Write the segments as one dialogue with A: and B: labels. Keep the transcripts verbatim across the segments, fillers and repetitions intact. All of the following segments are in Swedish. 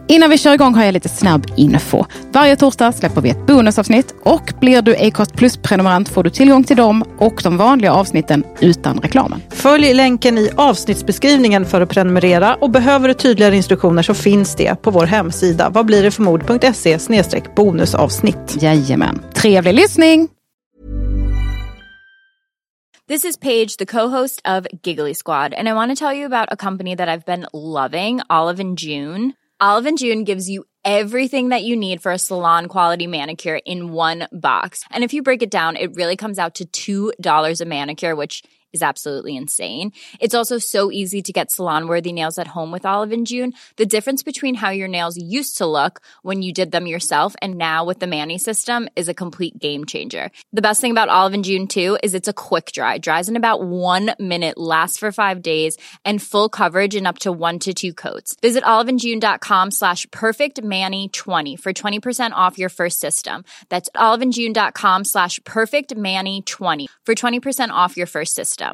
A: Innan vi kör igång har jag lite snabb info. Varje torsdag släpper vi ett bonusavsnitt och blir du Acast Plus-prenumerant får du tillgång till dem och de vanliga avsnitten utan reklamen.
B: Följ länken i avsnittsbeskrivningen för att prenumerera och behöver du tydligare instruktioner så finns det på vår hemsida vad blir det för mod punkt se slash bonusavsnitt.
A: Jajamän. Trevlig lyssning!
C: This is Paige, the co-host of Giggly Squad, and I want to tell you about a company that I've been loving, Olive and June. Olive and June gives you everything that you need for a salon-quality manicure in one box. And if you break it down, it really comes out to two dollars a manicure, which is absolutely insane. It's also so easy to get salon-worthy nails at home with Olive and June. The difference between how your nails used to look when you did them yourself and now with the Mani system is a complete game changer. The best thing about Olive and June, too, is it's a quick dry. Dries in about one minute, lasts for five days, and full coverage in up to one to two coats. Visit oliveandjune.com slash perfectmani20 for twenty percent off your first system. That's oliveandjune.com slash perfectmani20 for twenty percent off your first system.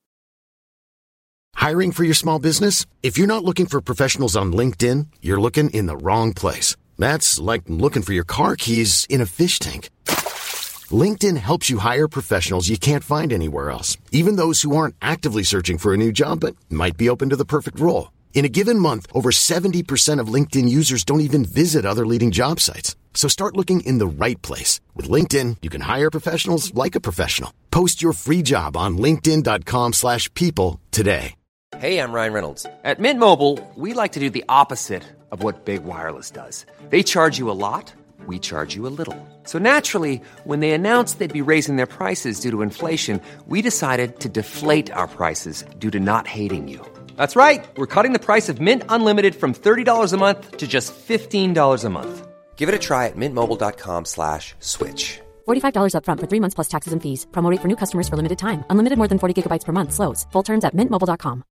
D: Hiring for your small business? If you're not looking for professionals on LinkedIn, you're looking in the wrong place. That's like looking for your car keys in a fish tank. LinkedIn helps you hire professionals you can't find anywhere else, even those who aren't actively searching for a new job but might be open to the perfect role. In a given month, over seventy percent of LinkedIn users don't even visit other leading job sites. So start looking in the right place. With LinkedIn, you can hire professionals like a professional. Post your free job on linkedin.com slash people today.
E: Hey, I'm Ryan Reynolds. At Mint Mobile, we like to do the opposite of what Big Wireless does. They charge you a lot, we charge you a little. So naturally, when they announced they'd be raising their prices due to inflation, we decided to deflate our prices due to not hating you. That's right. We're cutting the price of Mint Unlimited from thirty dollars a month to just fifteen dollars a month. Give it a try at mintmobile.com slash switch.
F: forty-five dollars up front for three months plus taxes and fees. Promo rate for new customers for limited time. Unlimited more than forty gigabytes per month. Slows full terms at mint mobile dot com.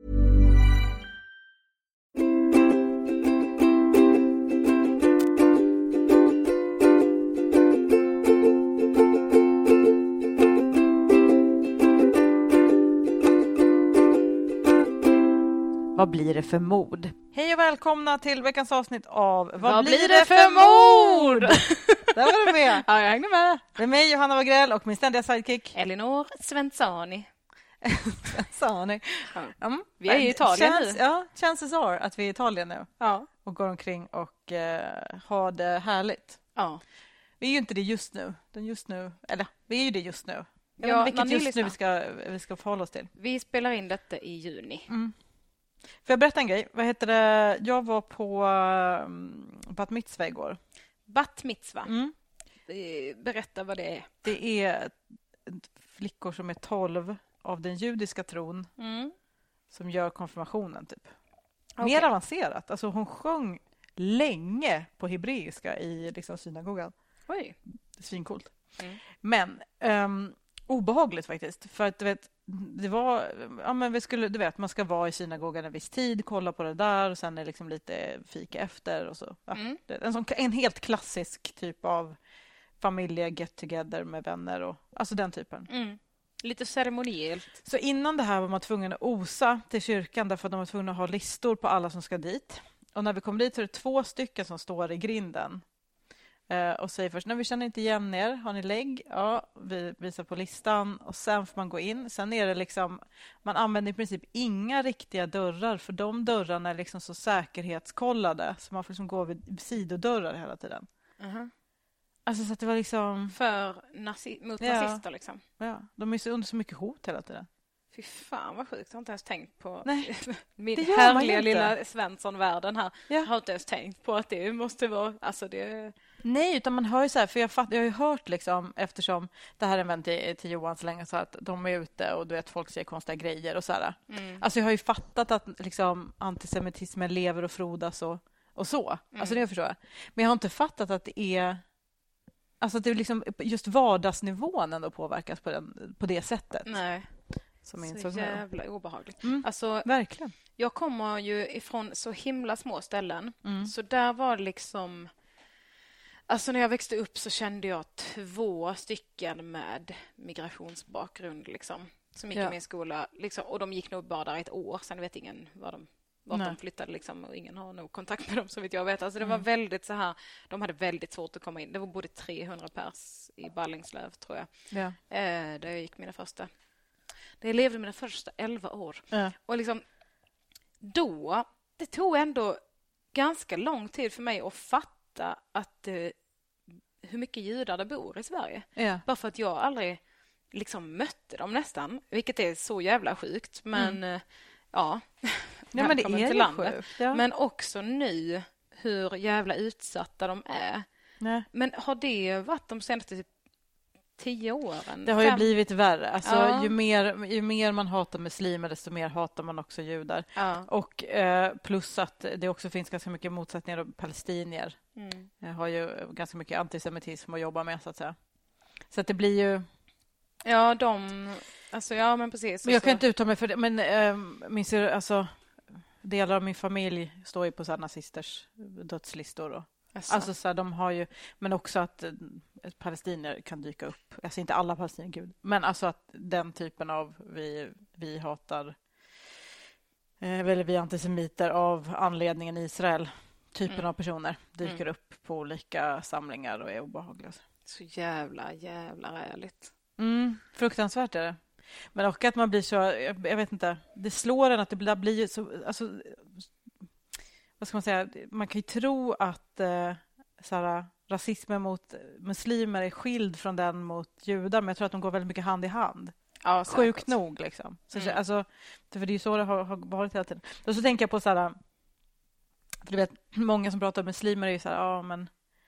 B: Vad blir det för mod? Hej och välkomna till veckans avsnitt av Vad,
G: Vad
B: blir det för mod? Där var du med.
G: Ja, jag hängde med.
B: Det är mig, Johanna Wagrell, och min ständiga sidekick
G: Elinor Svensani.
B: Svensani.
G: Ja.
B: Mm.
G: Vi är i Italien
B: Chans,
G: nu.
B: Ja, chances are att vi är i Italien nu.
G: Ja.
B: Och går omkring och eh, har det härligt.
G: Ja.
B: Vi är ju inte det just nu. Den just nu. Eller, vi är ju det just nu. Jag
G: Ja,
B: vet inte vilket just nu
G: lyssnar.
B: vi ska, vi ska förhålla oss till.
G: Vi spelar in detta i juni.
B: Mm. Får jag berätta en grej? Vad heter det? Jag var på um, Bat Mitzvah igår.
G: Bat Mitzvah.
B: Mm.
G: Berätta vad det är.
B: Det är flickor som är tolv av den judiska tron
G: Mm.
B: som gör konfirmationen typ.
G: Okay.
B: Mer avancerat. Alltså hon sjöng länge på hebreiska i liksom synagogan.
G: Oj.
B: Det är svincoolt.
G: Mm.
B: Men um, obehagligt faktiskt. För att du vet, det var, ja men vi skulle, du vet, man ska vara i synagogan en viss tid, kolla på det där och sen är det liksom lite fika efter och så. Ja,
G: Mm.
B: det, en, sån, en helt klassisk typ av familje get together med vänner och alltså den typen.
G: Mm. Lite ceremoniellt.
B: Så innan det här var man tvungen att osa till kyrkan därför att de var tvungna att ha listor på alla som ska dit. Och när vi kom dit så är det två stycken som står i grinden. Uh, och säger först, när vi känner inte igen er, har ni lägg? Ja, vi visar på listan och sen får man gå in. Sen är det liksom, man använder i princip inga riktiga dörrar för de dörrarna är liksom så säkerhetskollade så man får liksom gå vid sidodörrar hela tiden.
G: Uh-huh.
B: Alltså så att det var liksom...
G: För nazi- mot
B: Ja.
G: nazister liksom.
B: Ja, de är så under så mycket hot hela tiden.
G: Fy fan vad sjukt, jag har inte ens tänkt på
B: Nej,
G: min
B: det gör man ju
G: härliga
B: inte.
G: lilla Svensson-världen här.
B: Ja.
G: Jag har inte ens tänkt på att det måste vara, alltså det...
B: Nej, utan man hör ju så här, för jag, fatt, jag har ju hört liksom, eftersom det här är en vän till, till Johan så länge så att de är ute och du vet, folk säger konstiga grejer och så här.
G: Mm.
B: Alltså jag har ju fattat att liksom antisemitismen lever och frodas och, och så.
G: Mm.
B: Alltså det förstår jag. Men jag har inte fattat att det är, alltså att det är liksom just vardagsnivån ändå påverkas på, den, på det sättet.
G: Nej.
B: Som
G: Så
B: insåg
G: jävla obehagligt.
B: Mm.
G: Alltså,
B: verkligen.
G: jag kommer ju ifrån så himla små ställen.
B: Mm.
G: Så där var det liksom... Alltså när jag växte upp så kände jag två stycken med migrationsbakgrund liksom. Som gick
B: Ja.
G: i min skola. Liksom, och de gick nog bara där ett år. Sen vet ingen vad de Vart de flyttade liksom, och ingen har nog kontakt med dem så vitt jag vet. Alltså det var väldigt så här, de hade väldigt svårt att komma in. Det var både trehundra pers i Ballingslöv tror jag.
B: Ja.
G: Eh, där jag gick mina första. Där jag levde mina första elva år.
B: Ja.
G: Och liksom då, det tog ändå ganska lång tid för mig att fatta att eh, hur mycket judar det bor i Sverige.
B: Ja.
G: Bara för att jag aldrig liksom mötte dem nästan, vilket är så jävla sjukt. Men mm. ja,
B: ja men det är
G: till landet.
B: Sjukt, ja.
G: Men också nu hur jävla utsatta de är.
B: Nej.
G: Men har det varit de senaste typ tio åren?
B: Det har ju
G: Fem...
B: blivit värre. Alltså,
G: ja.
B: ju, mer, ju mer man hatar muslimer, desto mer hatar man också judar.
G: Ja.
B: Och eh, plus att det också finns ganska mycket motsättningar och palestinier.
G: Mm.
B: Jag har ju ganska mycket antisemitism att jobba med, så att säga. Så att det blir ju...
G: Ja, de... Alltså, ja, men precis.
B: Men jag
G: så...
B: kan inte uttala mig för det. Men äh, minns jag, alltså, delar av min familj står ju på så här nazisters dödslistor. Och,
G: alltså,
B: alltså, så här, de har ju... Men också att äh, palestinier kan dyka upp. Alltså inte alla palestinier, gud. Men alltså att den typen av vi, vi hatar... Eh, eller vi antisemiter av anledningen Israel. Typen
G: mm.
B: av personer dyker
G: mm. upp
B: på olika samlingar och är obehagliga.
G: Så jävla, jävla ärligt.
B: Mm, fruktansvärt är det. Men också att man blir så, jag, jag vet inte, det slår en att det blir, blir så, alltså, vad ska man säga, man kan ju tro att eh, såhär, rasismen mot muslimer är skild från den mot judar, men jag tror att de går väldigt mycket hand i hand.
G: Ja,
B: sjukt nog liksom. Så,
G: mm.
B: alltså, för det är ju så det har, har varit hela tiden. Och så tänker jag på såhär, för du vet, många som pratar om muslimer är ju såhär, ja men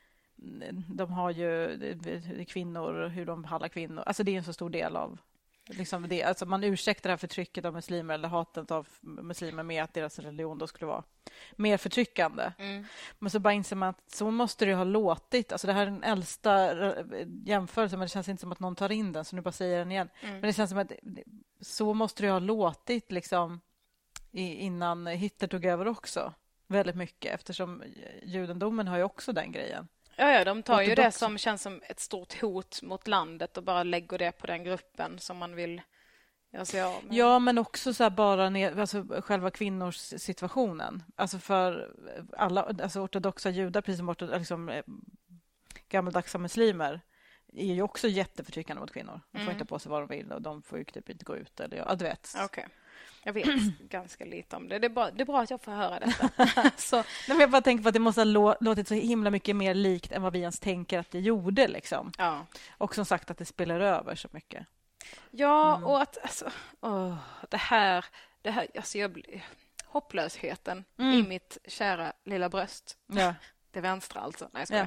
B: de har ju kvinnor, hur de behandlar kvinnor. Alltså det är en så stor del av liksom det. Alltså man ursäktar det här förtrycket av muslimer eller hatet av muslimer med att deras religion då skulle vara mer förtryckande.
G: Mm.
B: Men så bara inser man att så måste det ha låtit. Alltså det här är den äldsta jämförelsen, men det känns inte som att någon tar in den, så nu bara säger den igen. Mm. Men det känns som att så måste det ha låtit liksom innan Hitler tog över också. Väldigt mycket, eftersom judendomen har ju också den grejen.
G: Ja, ja, de tar ju
B: ortodox.
G: det som känns som ett stort hot mot landet och bara lägger det på den gruppen som man vill göra sig av med.
B: Ja, men också så här bara ner, alltså själva kvinnors situationen. Alltså för alla, alltså ortodoxa judar, precis som ortodoxa, liksom, gammaldags muslimer, är ju också jätteförtryckande mot kvinnor. De får
G: mm.
B: inte på sig vad de vill och de får ju typ inte gå ut. Eller, ja, du vet.
G: Okej. Okay. Jag vet ganska lite om det. Det är, bra, det är bra att jag får höra detta. så.
B: Nej, men jag bara tänker på att det måste ha lå- låtit så himla mycket mer likt än vad vi ens tänker att det gjorde. Liksom.
G: Ja. Och
B: som sagt att det spelar över så mycket.
G: Ja,
B: mm.
G: och att alltså, åh, det här, det här alltså jag blir, hopplösheten mm. i mitt kära lilla bröst.
B: Ja.
G: Det vänstra alltså. Nej, jag
B: ja.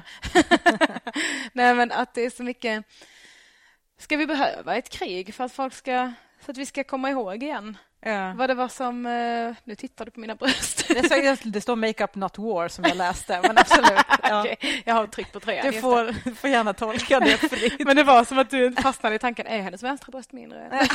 G: Nej, men att det är så mycket... Ska vi behöva ett krig för att folk ska... Så att vi ska komma ihåg igen?
B: Ja.
G: Vad det var som... Uh, nu tittar du på mina bröst.
B: det, så, det står Make Up Not War som jag läste, men absolut. Ja.
G: Okay. Jag har tryckt på tröjan.
B: Du får, får gärna tolka det fritt.
G: Men det var som att du fastnade i tanken, är hennes vänstra bröst mindre?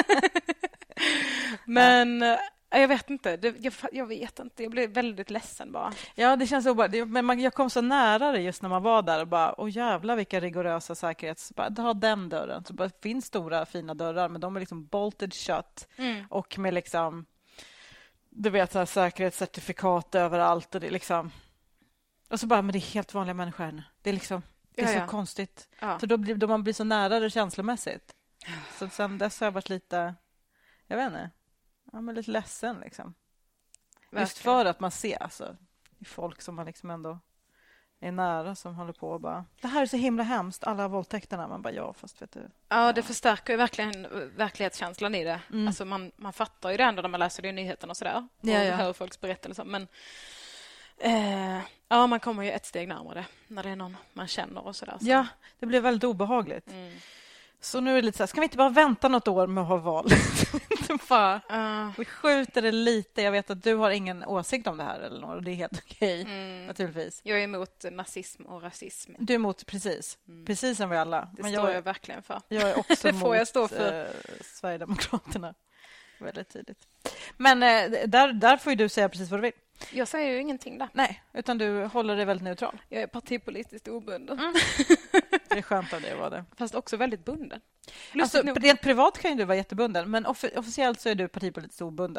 G: Men... Uh, jag vet inte. Det, jag, jag vet inte. Jag blev väldigt ledsen bara.
B: Ja, det känns så bara. Det, men man, jag kom så nära det just när man var där och bara, åh jävla vilka rigorösa säkerhets... Bara, ha den dörren. Så bara, det finns stora fina dörrar, men de är liksom bolted shut.
G: Mm.
B: Och med liksom, du vet, så här, säkerhetscertifikat överallt. Och det är liksom... Och så bara, men det är helt vanliga människor. Det är liksom, det är
G: ja,
B: så
G: ja.
B: konstigt.
G: Ja.
B: Så då, blir, då man blir så nära det känslomässigt. Så sen dess har jag varit lite, jag vet inte. Ja, men lite ledsen liksom. Verkligen. Just för att man ser alltså, folk som man liksom ändå är nära som håller på och bara, det här är så himla hemskt, alla våldtäkterna. Man bara, ja, fast vet du.
G: Ja, det förstärker ju verkligen verklighetskänslan i det.
B: Mm.
G: Alltså man, man fattar ju det ändå när man läser det i nyheterna och sådär. Och
B: ja, ja.
G: hör folks berättelser. Men eh, ja, man kommer ju ett steg närmare när det är någon man känner och sådär. Så.
B: Ja, det blir väldigt obehagligt.
G: Mm.
B: Så nu är det lite så här, ska vi inte bara vänta något år med att ha val? Bara,
G: uh.
B: Vi skjuter det lite. Jag vet att du har ingen åsikt om det här, Elinor, och det är helt okej,
G: mm.
B: naturligtvis.
G: Jag är emot nazism och rasism.
B: Du är emot, precis. Mm. Precis som vi alla.
G: Det
B: Men
G: står
B: jag,
G: jag verkligen för.
B: Jag är också
G: det får
B: mot
G: jag stå för.
B: Eh, Sverigedemokraterna. Väldigt tydligt. Men eh, där, där får ju du säga precis vad du vill.
G: Jag säger ju ingenting där.
B: Nej, utan du håller dig väldigt neutral.
G: Jag är partipolitiskt obunden. Mm.
B: Det är skönt av det att vara det.
G: Fast också väldigt bunden.
B: Alltså, rent privat kan ju du vara jättebunden, men off- officiellt så är du partipolitiskt obunden.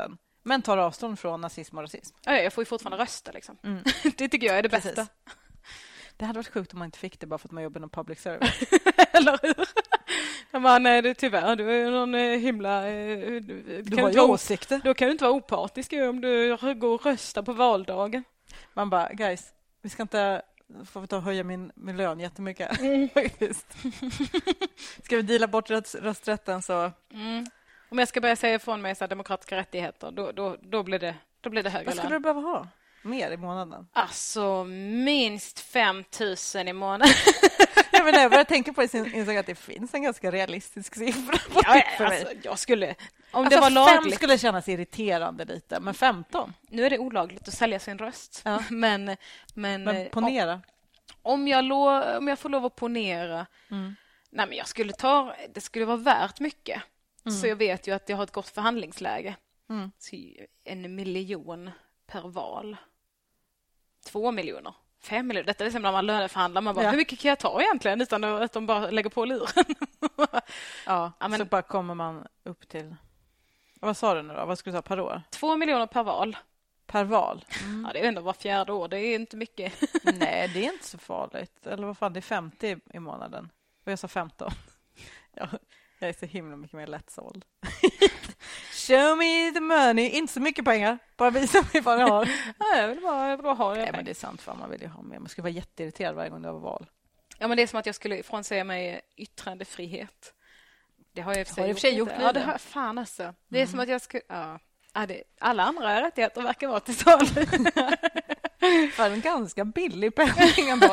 B: Men tar avstånd från nazism och rasism.
G: Ja, jag får ju fortfarande rösta liksom.
B: Mm.
G: Det tycker jag är det
B: Precis.
G: bästa.
B: Det hade varit sjukt om man inte fick det bara för att man jobbar inom public service.
G: Eller hur? Jag bara, nej, det, tyvärr, du är ju någon eh, himla... Eh, du
B: Du
G: kan
B: har
G: inte
B: ju
G: vara-
B: åsikter.
G: Då kan du inte vara opartisk om du går och röstar på valdagen.
B: Man bara, guys, vi ska inte få ta och höja min, min lön jättemycket.
G: Mm.
B: Faktiskt. Ska vi deala bort röst, rösträtten så...
G: Mm. Om jag ska börja säga ifrån mig så här, demokratiska rättigheter, då, då, då, blir det, då blir det högre
B: Vad skulle du
G: lön.
B: behöva ha? Mer i månaden?
G: Alltså, minst fem tusen i månaden.
B: Jag menar, jag började tänka på det insåg att det finns en ganska realistisk siffra på
G: Ja,
B: för mig.
G: alltså, jag skulle... Om
B: Alltså,
G: det var
B: fem
G: lagligt...
B: skulle kännas irriterande lite, men femton?
G: Nu är det olagligt att sälja sin röst.
B: Ja.
G: Men, men,
B: Men
G: eh,
B: ponera.
G: Om jag, lo, om jag får lov att ponera...
B: Mm.
G: Nej, men jag skulle ta... Det skulle vara värt mycket.
B: Mm.
G: Så jag vet ju att jag har ett gott förhandlingsläge.
B: Mm.
G: Så en miljon per val. Två miljoner. Fem miljoner. Detta är som när man löneförhandlar. Man bara,
B: Ja.
G: hur mycket kan jag ta egentligen? Utan att de bara lägger på luren.
B: Ja,
G: Ja, men-
B: så bara kommer man upp till... Vad sa du nu då? Vad skulle du säga per år?
G: Två miljoner per val.
B: Per val?
G: Ja, det är ändå var fjärde år. Det är inte mycket.
B: Nej, det är inte så farligt. Eller vad fan, det är femtio i månaden. Och jag sa femton. Ja, jag är så himla mycket mer lättsåld. Show me the money. Inte så mycket pengar. Bara visa mig vad jag har.
G: Ja, jag vill bara, jag vill bara ha det.
B: Nej, men det är sant. Fan, man vill ju ha mer. Man skulle vara jätteirriterad varje gång det var val.
G: Ja, men det är som att jag skulle frånsäga mig yttrandefrihet. Det har jag i och för sig,
B: Har du i och för sig gjort
G: lite.
B: lite?
G: Ja, det har jag fan alltså. Det är som att jag skulle... Ja. Ja, det, alla andra rättigheter verkar vara till salu.
B: För en ganska billig penning ändå.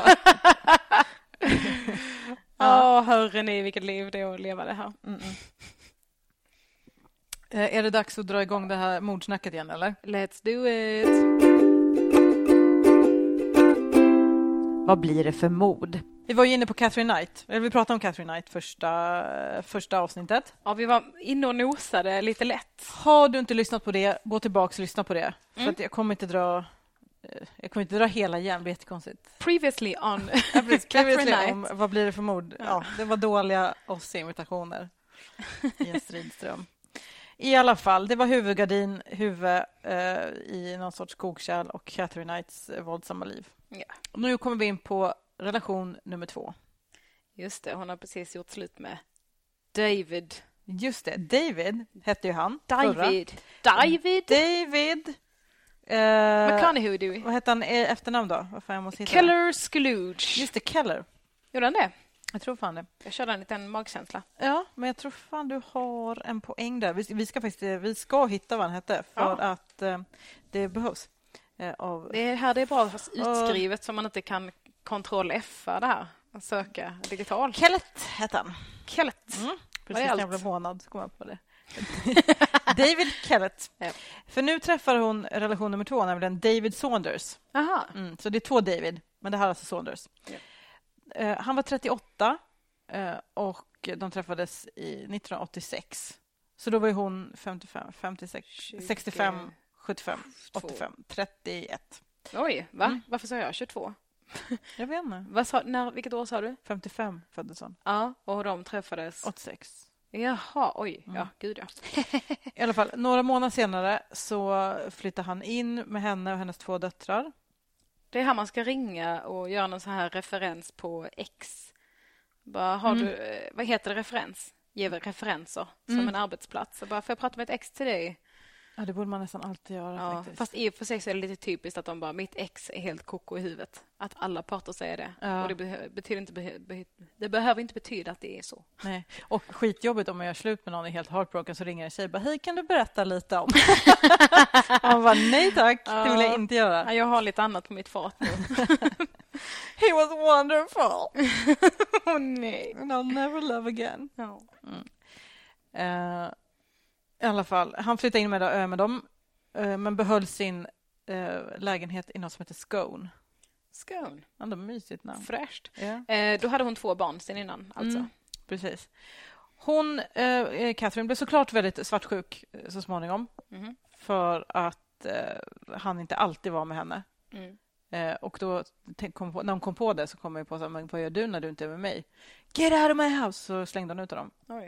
G: Ja, hörre ni vilket liv det är att leva det här.
B: Mm -mm. Eh, Är det dags att dra igång det här mordsnacket igen, eller?
G: Let's do it!
B: Vad blir det för mord? Vi var ju inne på Catherine Knight. Eller vi pratade om Catherine Knight första, första avsnittet.
G: Ja, vi var inne och nosade lite lätt.
B: Har du inte lyssnat på det, gå tillbaka och lyssna på det. För
G: Mm.
B: att jag kommer inte dra... eh, Jag kommer inte dra hela igen, det blir jättekonstigt.
G: Previously on
B: Ja, precis.
G: Catherine
B: Previously
G: Knight.
B: om vad blir det för mord? Ja, det var dåliga Ossie-imitationer i en stridström. I alla fall, det var huvudgardin, huvud eh, i någon sorts skogskärl och Catherine Knights eh, våldsamma liv.
G: Ja.
B: Och nu kommer vi in på relation nummer två.
G: Just det, hon har precis gjort slut med David.
B: Just det, David hette ju han. förra.
G: David. David?
B: David. Eh,
G: McConaughey.
B: vad hette han i efternamn då? Vad fan, jag måste hitta det.
G: Keller Skluge.
B: Just det, Keller.
G: Gjorde han det?
B: Jag tror fan det.
G: Jag körde en liten magkänsla.
B: Ja, men jag tror fan du har en poäng där. Vi, vi ska faktiskt vi ska hitta vad han hette för
G: Ja.
B: att eh, det behövs. Eh, av,
G: Det är här det är bra fast utskrivet så man inte kan kontroll-F-a det här och söka digitalt.
B: Kellett hette han.
G: Kellett.
B: Mm.
G: Var
B: Precis
G: det
B: när
G: allt?
B: jag blev månad så kom jag på det. David Kellett.
G: Ja.
B: För nu träffar hon relation nummer två, nämligen David Saunders.
G: Aha.
B: Mm, så det är två David, men det här är alltså Saunders.
G: Ja.
B: Eh, han var trettioåtta eh, och de träffades i nittonhundraåttiosex. Så då var ju hon femtiofem, femtiosex, sextiofem, sjuttiofem, åttiofem, trettioett.
G: Oj, va?
B: Mm.
G: Varför sa jag tjugotvå?
B: Jag vet inte.
G: Vad sa, när, vilket år sa du?
B: femtiofem föddes hon.
G: Ja, och de träffades.
B: åttiosex.
G: Jaha, oj.
B: Mm.
G: Ja, gud ja.
B: I alla fall, några månader senare så flyttar han in med henne och hennes två döttrar.
G: Det är här man ska ringa och göra någon sån här referens på X. Bara, har
B: Mm.
G: du, eh, vad heter det, referens? Ge referenser som
B: Mm.
G: en arbetsplats. Så bara, får jag prata med ett ex till dig?
B: Ja, det borde man nästan alltid göra
G: Ja,
B: faktiskt.
G: fast i och för sig så är det lite typiskt att de bara, mitt ex är helt koko i huvudet. Att alla parter säger det.
B: Ja.
G: Och det, be- betyder inte, be- be- det behöver inte betyda att det är så.
B: Nej. Och skitjobbigt om man gör slut med någon och är helt heartbroken så ringer en tjej bara, hej kan du berätta lite om? Och man bara, nej tack, det vill jag inte göra.
G: Ja, jag har lite annat på mitt fat nu.
B: He was wonderful.
G: Åh oh, nej.
B: And I'll never love again.
G: Ja.
B: Eh, I alla fall, han flyttade in med, äh, med dem eh, men behöll sin eh, lägenhet i något som heter Scone.
G: Scone.
B: Ja, det är mysigt namn.
G: Fräscht.
B: Ja.
G: Eh, då hade hon två barn sen innan, alltså.
B: Mm, precis. Hon, eh, Catherine, blev såklart väldigt svartsjuk eh, så småningom.
G: Mhm.
B: För att eh, han inte alltid var med henne.
G: Mm.
B: Eh, och då, tänk, kom på, när hon kom på det så kom jag på så här, men vad gör du när du inte är med mig? Get out of my house! Så slängde hon ut dem.
G: Oj.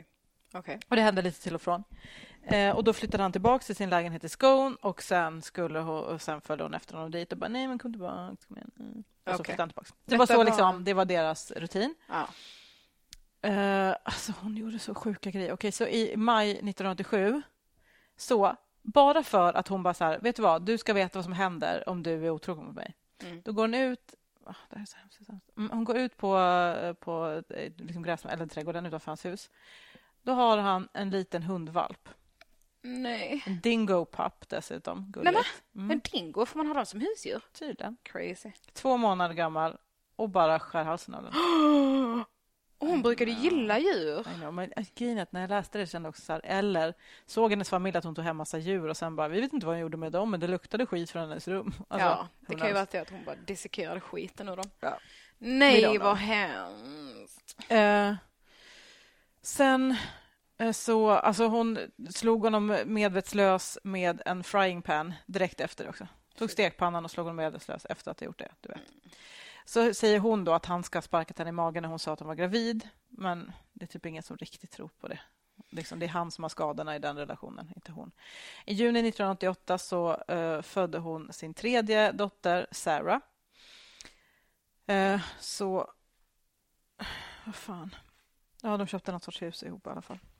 G: Okay.
B: Och det hände lite till och från. Eh, och då flyttade han tillbaka till sin lägenhet i Scone och sen skulle hon, och sen följde hon efter honom dit och bara nej men kom tillbaka. Kom igen. Mm. Och så
G: okay.
B: flyttade han tillbaka. Det var så liksom, det var deras rutin.
G: Ja.
B: Eh, alltså hon gjorde så sjuka grejer. Okej, så i maj nittonhundraåttiosju så bara för att hon bara så här, vet du vad, du ska veta vad som händer om du är otrogen mot mig. Mm. Då går hon ut oh, det är så hemskt. Hon går ut på, på liksom gräs, eller trädgården utanför hans hus. Då har han en liten hundvalp.
G: Nej.
B: En dingo pup dessutom.
G: Nej, men, mm. En dingo, får man ha dem som husdjur?
B: Tydligen.
G: Crazy.
B: Två månader gammal och bara skär halsen av den.
G: Och hon brukade gilla djur.
B: I know, men grejen när jag läste det kände jag också så här, eller såg hennes familj att hon tog hem massa djur och sen bara, vi vet inte vad hon gjorde med dem, men det luktade skit från hennes rum. Alltså,
G: ja, det kan ju vara det att hon bara dissekerade skiten ur dem.
B: Ja.
G: Nej, vad hemskt.
B: Eh, sen eh, så, alltså hon slog honom medvetslös med en frying pan direkt efter också. Tog stekpannan och slog honom medvetslös efter att ha gjort det, du vet. Så säger hon då att han ska sparka henne i magen när hon sa att hon var gravid. Men det är typ ingen som riktigt tror på det. Liksom, det är han som har skadorna i den relationen, inte hon. I juni nittonhundraåttioåtta så uh, födde hon sin tredje dotter, Sarah. Uh, så... Vad fan? Ja, de köpte något sorts hus ihop i alla fall.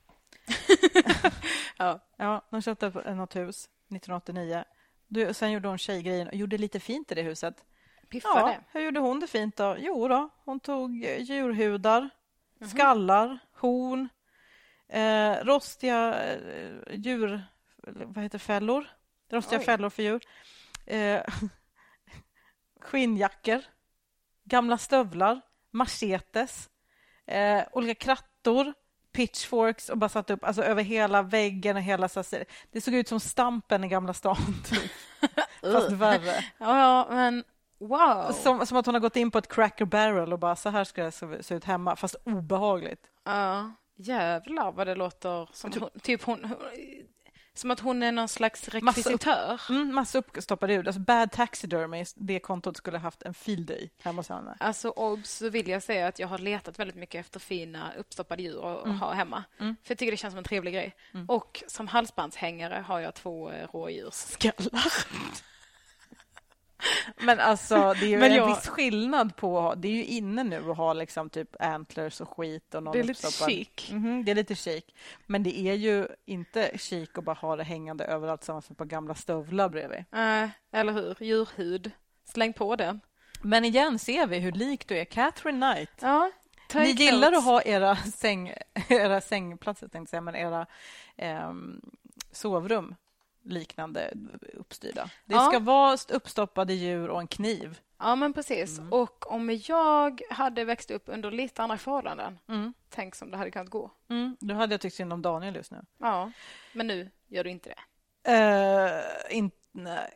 B: ja. ja, de köpte något hus nittonhundraåttionio. Du, sen gjorde hon tjejgrejen och gjorde lite fint i det huset.
G: Piffade.
B: Ja, hur gjorde hon det fint då? Jo då, hon tog djurhudar, mm-hmm. skallar, horn, eh, rostiga eh, djur, vad heter fällor? Rostiga Oj. fällor för djur. Eh, skinnjackor, gamla stövlar, machetes, eh, olika krattor, pitchforks och bara satt upp alltså, över hela väggen och hela så det såg ut som Stampen i Gamla stan. Fast värre.
G: Ja, men wow.
B: Som, som att hon har gått in på ett Cracker Barrel och bara så här ska det se, se ut hemma, fast obehagligt.
G: Ja, jävlar vad det låter som hon, typ hon, hon som att hon är någon slags rekvisitör.
B: Massa, upp, mm, massa uppstoppade ljud. Alltså Bad Taxidermy, det kontot skulle haft en field day hemma hos henne.
G: Alltså obs, så vill jag säga att jag har letat väldigt mycket efter fina uppstoppade djur att mm. ha hemma. Mm. För jag tycker det känns som en trevlig grej. Mm. Och som halsbandshängare har jag två rådjursskallar. Men alltså det är ju
B: Men
G: en
B: jag...
G: viss
B: skillnad på, det är ju inne nu att ha liksom typ antlers och skit och någon
G: det är lite
B: uppstoppad.
G: chic.
B: Mm-hmm, det är lite chic. Men det är ju inte chic att bara ha det hängande överallt tillsammans med på gamla stövlar bredvid.
G: Äh, eller hur? Djurhud. Släng på den.
B: Men igen ser vi hur lik du är Catherine Knight.
G: Ja.
B: Ni gillar att ha era säng era sängplatser tänkte jag säga, men era eh, sovrum liknande uppstyrda. Det
G: ja.
B: ska vara uppstoppade djur och en kniv.
G: Ja, men precis. Mm. Och om jag hade växt upp under lite andra förhållanden, mm. tänk som det hade kunnat gå.
B: Mm. Då hade jag tyckt synd om Daniel just nu.
G: Ja, men nu gör du inte det.
B: Uh, in, nej.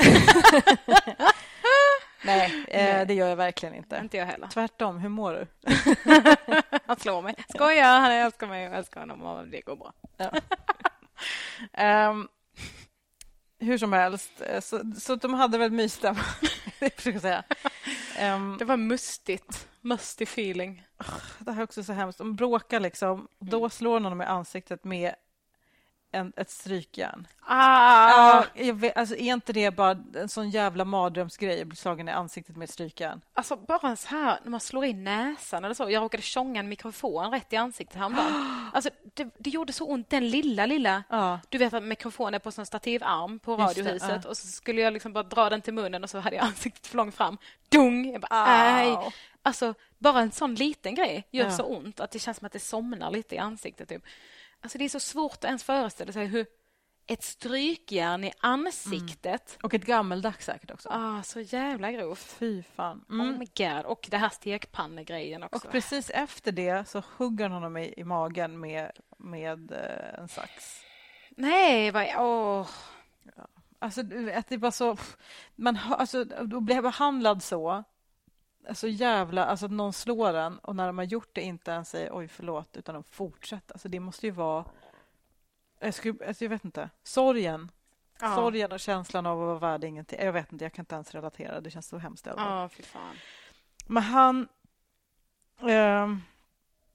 B: nej, uh, det gör jag verkligen inte.
G: Inte jag heller.
B: Tvärtom, hur mår du?
G: Han slår mig. Skojar, han älskar mig och älskar honom och det går bra.
B: Ja. um, hur som helst, så, så de hade väl myst där. försöker säga. Um,
G: det var mustigt. Musty feeling.
B: Det här är också så hemskt. De bråkar liksom. Då slår någon i ansiktet med en, ett strykjärn.
G: Ah.
B: Ja, jag vet, alltså, är inte det bara en sån jävla mardrömsgrej att bli slagen i ansiktet med ett strykjärn?
G: Alltså bara så här, när man slår in näsan eller så. Jag råkade tjonga en mikrofon rätt i ansiktet häromdagen. Alltså det, det gjorde så ont, den lilla, lilla. Ah. Du vet att mikrofonen är på sån stativarm på radiohuset. Det, ah. Och så skulle jag liksom bara dra den till munnen och så hade jag ansiktet för långt fram. Dung! Jag bara, nej. Alltså bara en sån liten grej gör ah. så ont att det känns som att det somnar lite i ansiktet typ. Alltså det är så svårt att ens föreställa sig hur ett strykjärn i ansiktet.
B: Mm. Och ett gammeldags säkert också.
G: Ah, så jävla grovt.
B: Fy fan.
G: Mm. Oh my god. Och det här stekpannegrejen också.
B: Och precis efter det så hugger han honom i, i magen med, med eh, en sax.
G: Nej, vad... Åh.
B: Ja. Alltså att det var så... Man, alltså, då blev behandlad så... Alltså jävla, alltså att någon slår en och när de har gjort det inte ens säger oj förlåt utan de fortsätter. Alltså det måste ju vara jag, skulle, alltså jag vet inte, sorgen ja. sorgen och känslan av att vara värd ingenting. Jag vet inte, jag kan inte ens relatera. Det känns så hemskt.
G: Ja, fy fan.
B: Men han eh,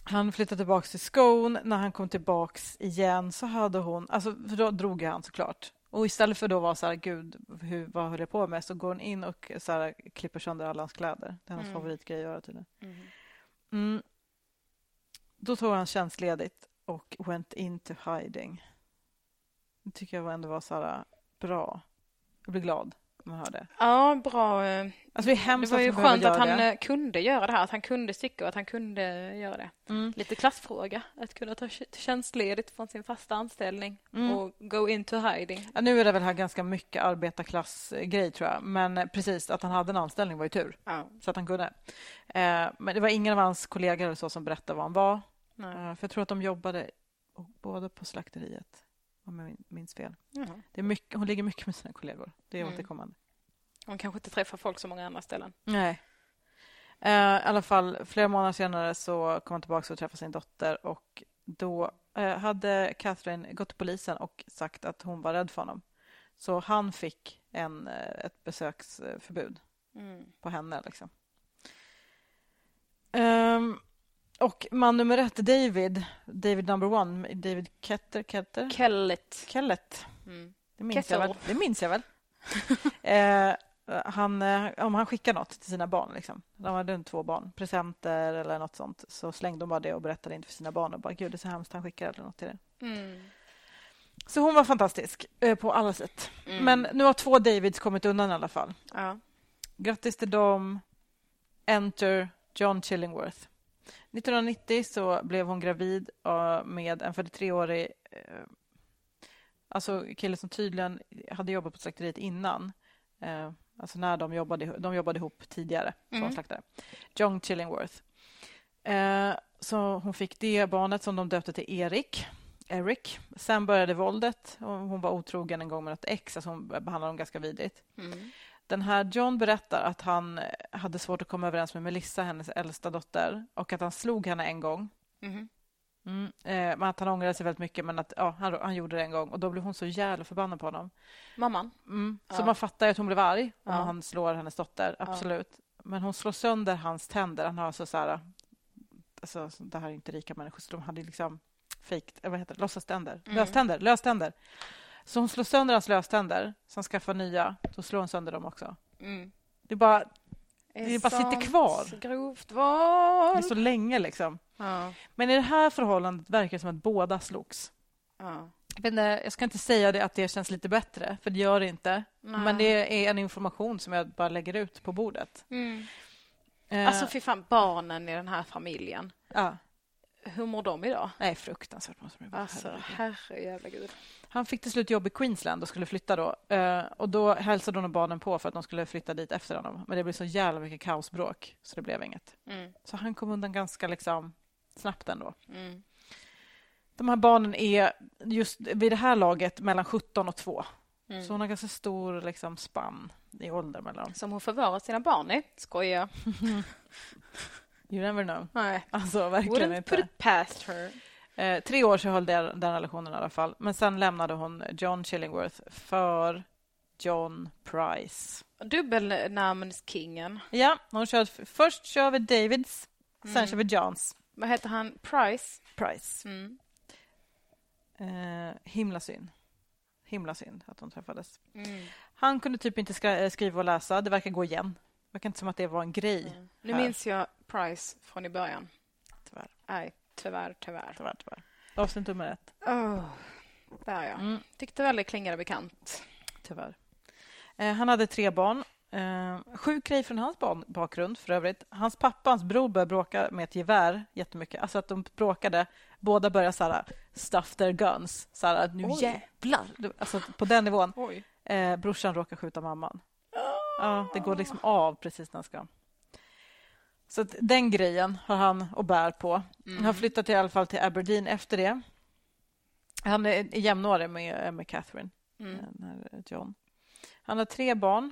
B: Han flyttade tillbaka till Scone. När han kom tillbaka igen så hade hon... Alltså, för då drog han såklart. Och istället för då var så här, gud, hur, vad höll jag på med? Så går hon in och så här, klipper sönder alla hans kläder. Det är hans mm. favoritgrej att göra tydligen. Mm. Mm. Då tog han tjänstledigt och went into hiding. Det tycker jag ändå var så här bra. Jag blir glad när man hör det.
G: Ja, bra.
B: Alltså, det, är
G: det var ju skönt att han det. kunde göra det här. Att han kunde sticka och att han kunde göra det. Mm. Lite klassfråga. Att kunna ta tjänstledigt från sin fasta anställning mm. och go into hiding.
B: Ja, nu är det väl här ganska mycket arbetarklassgrej tror jag. Men precis, att han hade en anställning var ju tur. Ja. Så att han kunde. Eh, men det var ingen av hans kollegor eller så som berättade vad han var. Eh, för jag tror att de jobbade både på slakteriet. Om jag minns fel. Mm. Det är mycket, hon ligger mycket med sina kollegor. Det är mm. återkommande.
G: Hon kanske inte träffar folk så många andra ställen.
B: Nej. Uh, I alla fall, flera månader senare så kom han tillbaka och träffade sin dotter. Och då uh, hade Catherine gått till polisen och sagt att hon var rädd för honom. Så han fick en, uh, ett besöksförbud mm. på henne. Liksom. Um, Och man nummer ett, David, David number one, David Ketter, Ketter?
G: Kellet.
B: Kellet. Mm. Det minns jag väl. Det minns jag väl. eh, han, om han skickar något till sina barn, liksom. De hade två barn, presenter eller något sånt, så slängde de bara det och berättade inte för sina barn och bara, gud, det är så hemskt han skickar eller något till det. Mm. Så hon var fantastisk eh, på alla sätt. Mm. Men nu har två Davids kommit undan i alla fall. Ja. Grattis till dem. Enter John Chillingworth. nittonhundranittio så blev hon gravid med en fyrtiotre-årig eh, alltså kille som tydligen hade jobbat på slakteriet innan. Eh, alltså när de jobbade, de jobbade ihop tidigare som mm. slaktare. John Chillingworth. Eh, så hon fick det barnet som de döpte till Erik. Eric. Sen började våldet. Och hon var otrogen en gång med ett ex. Alltså hon behandlade dem ganska vidrigt. Mm. Den här John berättar att han hade svårt att komma överens med Melissa, hennes äldsta dotter. Och att han slog henne en gång. Mm. Mm. Eh, men att han ångrade sig väldigt mycket. Men att ja, han, han gjorde det en gång. Och då blev hon så jävla förbannad på honom.
G: Mamman?
B: Mm. Så
G: ja.
B: man fattar ju att hon blev arg om
G: ja.
B: han slår hennes dotter. Absolut. Ja. Men hon slår sönder hans tänder. Han har alltså så här... Alltså, det här är inte rika människor. Så de hade liksom fake, vad heter det? Låtsaständer. Mm. Löständer. Löständer. Så hon slår sönder hans löständer. Sen skaffar nya. Då slår hon sönder dem också. Mm. Det är bara... Det bara sitter kvar.
G: Grovt val.
B: Det är så länge liksom.
G: Ja.
B: Men i det här förhållandet verkar det som att båda slogs. Ja. Jag, vet inte, jag ska inte säga det att det känns lite bättre. För det gör det inte. Nej. Men det är en information som jag bara lägger ut på bordet.
G: Mm. Eh. Alltså för fan, barnen i den här familjen.
B: Ja.
G: Hur mår de idag?
B: Nej, fruktansvärt.
G: Alltså, herre jävla gud.
B: Han fick till slut jobb i Queensland och skulle flytta då. Uh, och då hälsade hon barnen på för att de skulle flytta dit efter honom. Men det blev så jävla mycket kaosbråk så det blev inget. Mm. Så han kom undan ganska liksom snabbt ändå. Mm. De här barnen är just vid det här laget mellan sjutton och två. Mm. Så hon har ganska stor liksom spann i ålder mellan dem.
G: Som hon förvarar sina barn i. Skojar.
B: You never know.
G: Nej.
B: Alltså verkligen
G: Wouldn't
B: inte.
G: Put it past her.
B: Eh, tre år så höll den, den relationen i alla fall. Men sen lämnade hon John Chillingworth för John Price.
G: Dubbelnamnskingen.
B: Ja, hon kör, först kör vi Davids, sen mm. kör vi Johns.
G: Vad heter han? Price?
B: Price. Mm. Eh, himla synd. Himla synd att de träffades. Mm. Han kunde typ inte skri- skriva och läsa. Det verkar gå igen. Det verkar inte som att det var en grej. Mm.
G: Nu
B: här.
G: minns jag Price från i början.
B: Tyvärr.
G: Nej, tyvärr, tyvärr.
B: Tyvärr, tyvärr. Avsnitt nummer ett.
G: Oh, där ja. Mm. Tyckte väl det klingade bekant.
B: Tyvärr. Eh, han hade tre barn. Eh, sjuk grej från hans barn, bakgrund för övrigt. Hans pappa och hans bror började bråka med ett gevär jättemycket. Alltså att de bråkade. Båda började så här stuff their guns. Så här, nu Oj. jävlar. Alltså på den nivån. Oj. Eh, brorsan råkar skjuta mamman. Oh. Ja, det går liksom av precis när han ska. Så att den grejen har han och bär på. Mm. Han har flyttat i alla fall till Aberdeen efter det. Han är jämnårig med, med Catherine. Mm. John. Han har tre barn.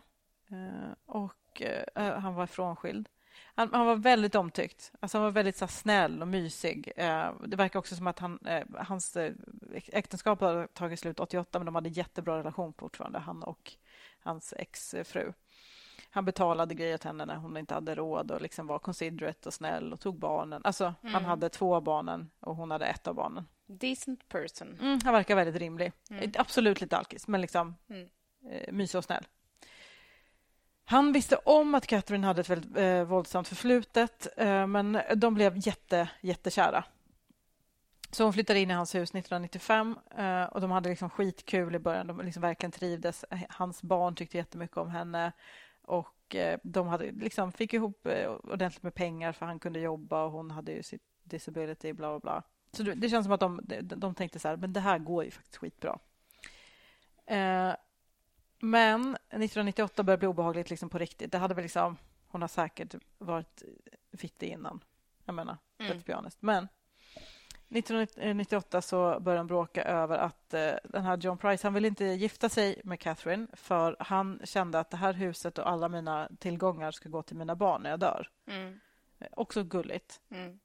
B: Och han var frånskild. Han, han var väldigt omtyckt. Alltså han var väldigt så snäll och mysig. Det verkar också som att han, hans äktenskap hade tagit slut åttioåtta, men de hade jättebra relation fortfarande, han och hans exfru. Han betalade grejer till henne när hon inte hade råd och liksom var considerate och snäll och tog barnen. Alltså, mm. han hade två av barnen och hon hade ett av barnen.
G: Decent person.
B: Mm, han verkar väldigt rimlig.
G: Mm.
B: Absolut lite alkis, men liksom
G: mm.
B: eh, mysig och snäll. Han visste om att Catherine hade ett väldigt eh, våldsamt förflutet, eh, men de blev jätte, jättekära. Så hon flyttade in i hans hus nittonhundranittiofem eh, och de hade liksom skitkul i början. De liksom verkligen trivdes. Hans barn tyckte jättemycket om henne. Och eh, de hade liksom fick ihop eh, ordentligt med pengar för han kunde jobba och hon hade ju sitt disability, bla bla bla. Så det, det känns som att de, de, de tänkte så här, men det här går ju faktiskt skitbra. Eh, men nittonhundranittioåtta började bli obehagligt liksom på riktigt. Det hade väl liksom, hon har säkert varit fittig innan. Jag menar, mm. let's be honest. Men nittonhundranittioåtta så började de bråka över att eh, den här John Price, han ville inte gifta sig med Catherine för han kände att det här huset och alla mina tillgångar ska gå till mina barn när jag dör.
G: Mm.
B: Eh, också gulligt.
G: Mm.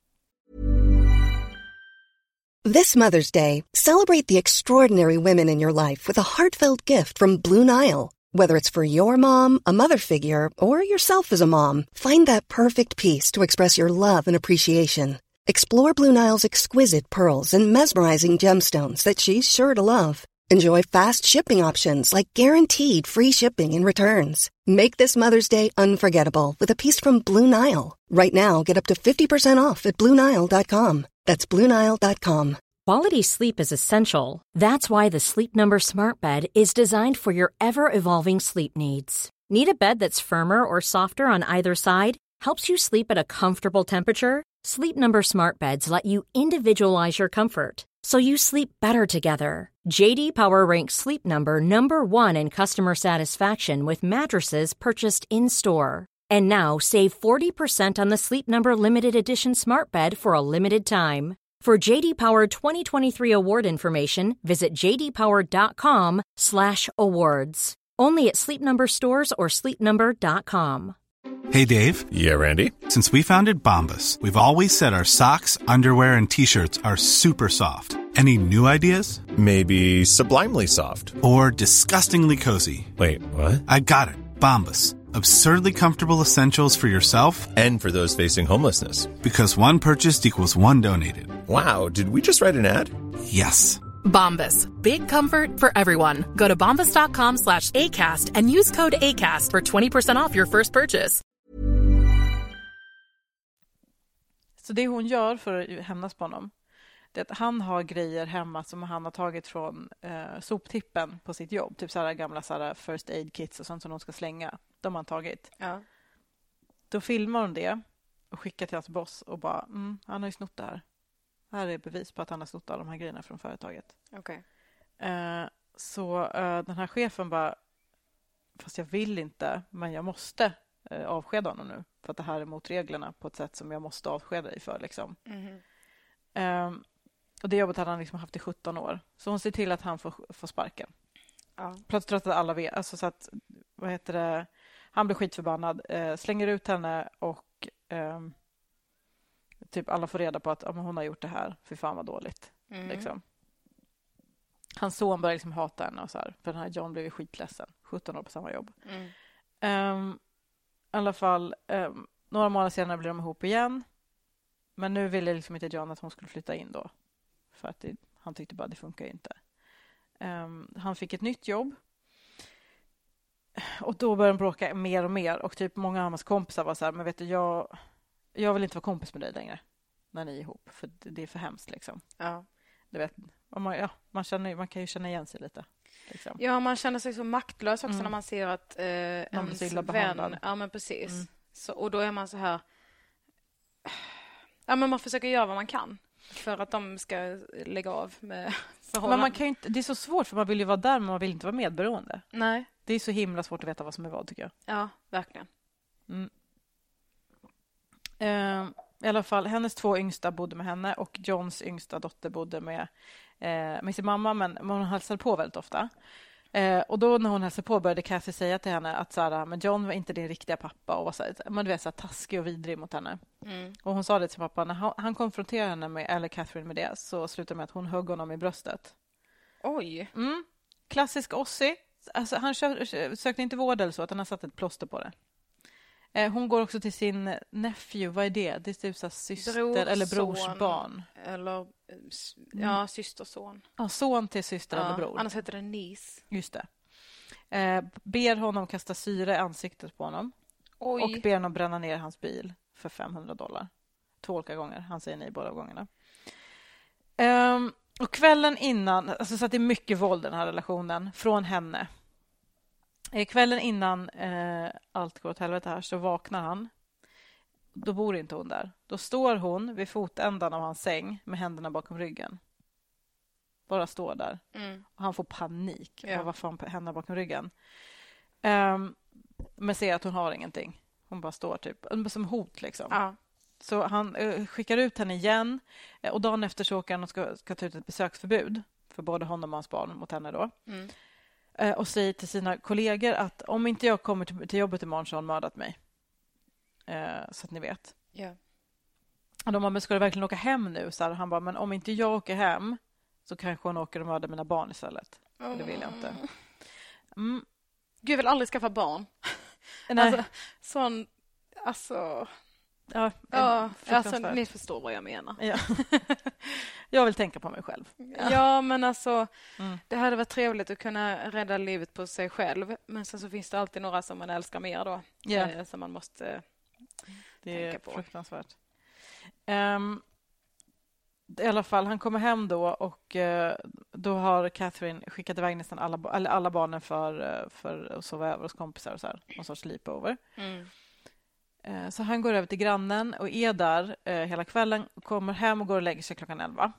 H: This Mother's Day, celebrate the extraordinary women in your life with a heartfelt gift from Blue Nile. Whether it's for your mom, a mother figure, or yourself as a mom, find that perfect piece to express your love and appreciation. Explore Blue Nile's exquisite pearls and mesmerizing gemstones that she's sure to love. Enjoy fast shipping options like guaranteed free shipping and returns. Make this Mother's Day unforgettable with a piece from Blue Nile. Right now, get up to fifty percent off at Blue Nile dot com. That's Blue Nile dot com.
F: Quality sleep is essential. That's why the Sleep Number Smart Bed is designed for your ever-evolving sleep needs. Need a bed that's firmer or softer on either side? Helps you sleep at a comfortable temperature? Sleep Number Smart Beds let you individualize your comfort, so you sleep better together. J D Power ranks Sleep Number number one in customer satisfaction with mattresses purchased in-store. And now save forty percent on the Sleep Number Limited Edition Smart Bed for a limited time. For J D Power twenty twenty-three award information, visit j d power dot com slash awards. Only at Sleep Number stores or sleep number dot com.
I: Hey, Dave.
J: Yeah, Randy.
I: Since we founded Bombas, we've always said our socks, underwear, and T-shirts are super soft. Any new ideas?
J: Maybe sublimely soft.
I: Or disgustingly cozy.
J: Wait, what?
I: I got it. Bombas. Absurdly comfortable essentials for yourself
J: and for those facing homelessness.
I: Because one purchased equals one donated.
J: Wow, did we just write an ad?
I: Yes.
K: Bombas. Big comfort for everyone. Go to bombas dot com slash ACAST and use code ACAST for twenty percent off your first purchase.
B: Så det hon gör för att hämnas på honom, det är att han har grejer hemma som han har tagit från eh, soptippen på sitt jobb. Typ sådana gamla sådana first aid kits och sånt som de ska slänga. De har han tagit.
G: Ja.
B: Då filmar hon det och skickar till hans boss och bara, mm, han har ju snott det här. Här är bevis på att han har snott alla de här grejerna från företaget.
G: Okej.
B: Okay. Eh, så eh, den här chefen bara, fast jag vill inte, men jag måste eh, avskeda honom nu. För att det här är mot reglerna på ett sätt som jag måste avskeda dig för. Liksom.
G: Mm-hmm.
B: Eh, och det jobbet hade han liksom haft i sjutton år. Så hon ser till att han får, får sparken.
G: Ja.
B: Plötsligt att alla vet. Alltså så att, vad heter det? Han blir skitförbannad. Eh, slänger ut henne och eh, typ alla får reda på att ja, men hon har gjort det här. Fy fan vad dåligt. Mm. Liksom. Hans son börjar liksom hata henne och så här. För den här John blev ju skitledsen. sjutton år på samma jobb.
G: Mm.
B: Um, I alla fall, um, några månader senare blir de ihop igen. Men nu ville liksom inte John att hon skulle flytta in då. För att det, han tyckte bara det funkar inte. Um, han fick ett nytt jobb. Och då började de bråka mer och mer. Och typ många av hans kompisar var så här, men vet du, jag, jag vill inte vara kompis med dig längre. När ni är ihop. För det, det är för hemskt liksom.
G: Ja.
B: Du vet, man, ja, man, känner, man kan ju känna igen sig lite. Liksom.
G: Ja, man känner sig så maktlös också
B: mm.
G: när man ser att eh,
B: man
G: ens
B: blir illa
G: vän...
B: behandlad.
G: Ja, men precis.
B: Mm.
G: Så, och då är man så här... Ja, men man försöker göra vad man kan för att de ska lägga av med förhållanden.
B: Men man kan ju inte, det är så svårt för man vill ju vara där men man vill inte vara medberoende.
G: Nej.
B: Det är så himla svårt att veta vad som är vad tycker jag.
G: Ja, verkligen.
B: Mm. Uh, I alla fall, hennes två yngsta bodde med henne och Johns yngsta dotter bodde med, uh, med sin mamma men hon hälsade på väldigt ofta. Uh, och då när hon hälsade på började Kathy säga till henne att så här, men John var inte din riktiga pappa och var så här, men du vet, så här, taskig och vidrig mot henne.
G: Mm.
B: Och hon sa det till pappa, när han, han konfronterade henne med, eller Catherine med det, så slutade med att hon högg honom i bröstet.
G: Oj.
B: Mm. Klassisk Ossie. Alltså, han kö- sökte inte vård eller så, att han har satt ett plåster på det. Eh, hon går också till sin nephew. Vad är det? Det är typ så här syster
G: Brorson,
B: eller brorsbarn.
G: Eller ja, systerson.
B: Ja, son till syster
G: Ja,
B: eller bror.
G: annars heter det niece.
B: Just det. Eh, ber honom kasta syre i ansiktet på honom.
G: Oj.
B: Och ber honom bränna ner hans bil för femhundra dollar. Två olika gånger. Han säger nej båda gångerna. Um, och kvällen innan, alltså så att det är mycket våld i den här relationen från henne. Eh, kvällen innan eh, allt går åt helvete här så vaknar han. Då bor inte hon där. Då står hon vid fotändan av hans säng med händerna bakom ryggen. Bara står där.
G: Mm.
B: Och han får panik
G: Ja.
B: av varför han har händerna bakom ryggen. Um, men ser att hon har ingenting. Hon bara står typ som hot liksom.
G: Ja.
B: Så han uh, skickar ut henne igen. Uh, och dagen efter så åker han och ska, ska ta ut ett besöksförbud för både honom och hans barn mot henne då.
G: Mm.
B: Uh, och säger till sina kollegor att om inte jag kommer till, till jobbet imorgon så har han mördat mig. Uh, så att ni vet.
G: Ja.
B: Och de bara, men ska du verkligen åka hem nu? Så här, han bara, men om inte jag åker hem så kanske hon åker och mördar mina barn istället.
G: Mm.
B: Det vill jag inte. Mm.
G: Gud, jag vill aldrig skaffa barn.
B: Nej.
G: Alltså, sån... Alltså...
B: Ja,
G: Ja, alltså,
B: fruktansvärt.
G: ni förstår vad jag menar.
B: Ja. Jag vill tänka på mig själv.
G: Ja, ja men alltså...
B: Mm.
G: Det hade varit trevligt att kunna rädda livet på sig själv. Men sen så finns det alltid några som man älskar mer då.
B: Ja.
G: Eh, som man måste eh,
B: Det är
G: tänka på.
B: fruktansvärt. Um, I alla fall, han kommer hem då och uh, då har Catherine skickat iväg nästan alla, eller alla barnen för, uh, för att sova över hos kompisar och så här. Någon sorts sleepover.
G: Mm.
B: Uh, så han går över till grannen och är där uh, hela kvällen. Kommer hem och går och lägger sig klockan elva.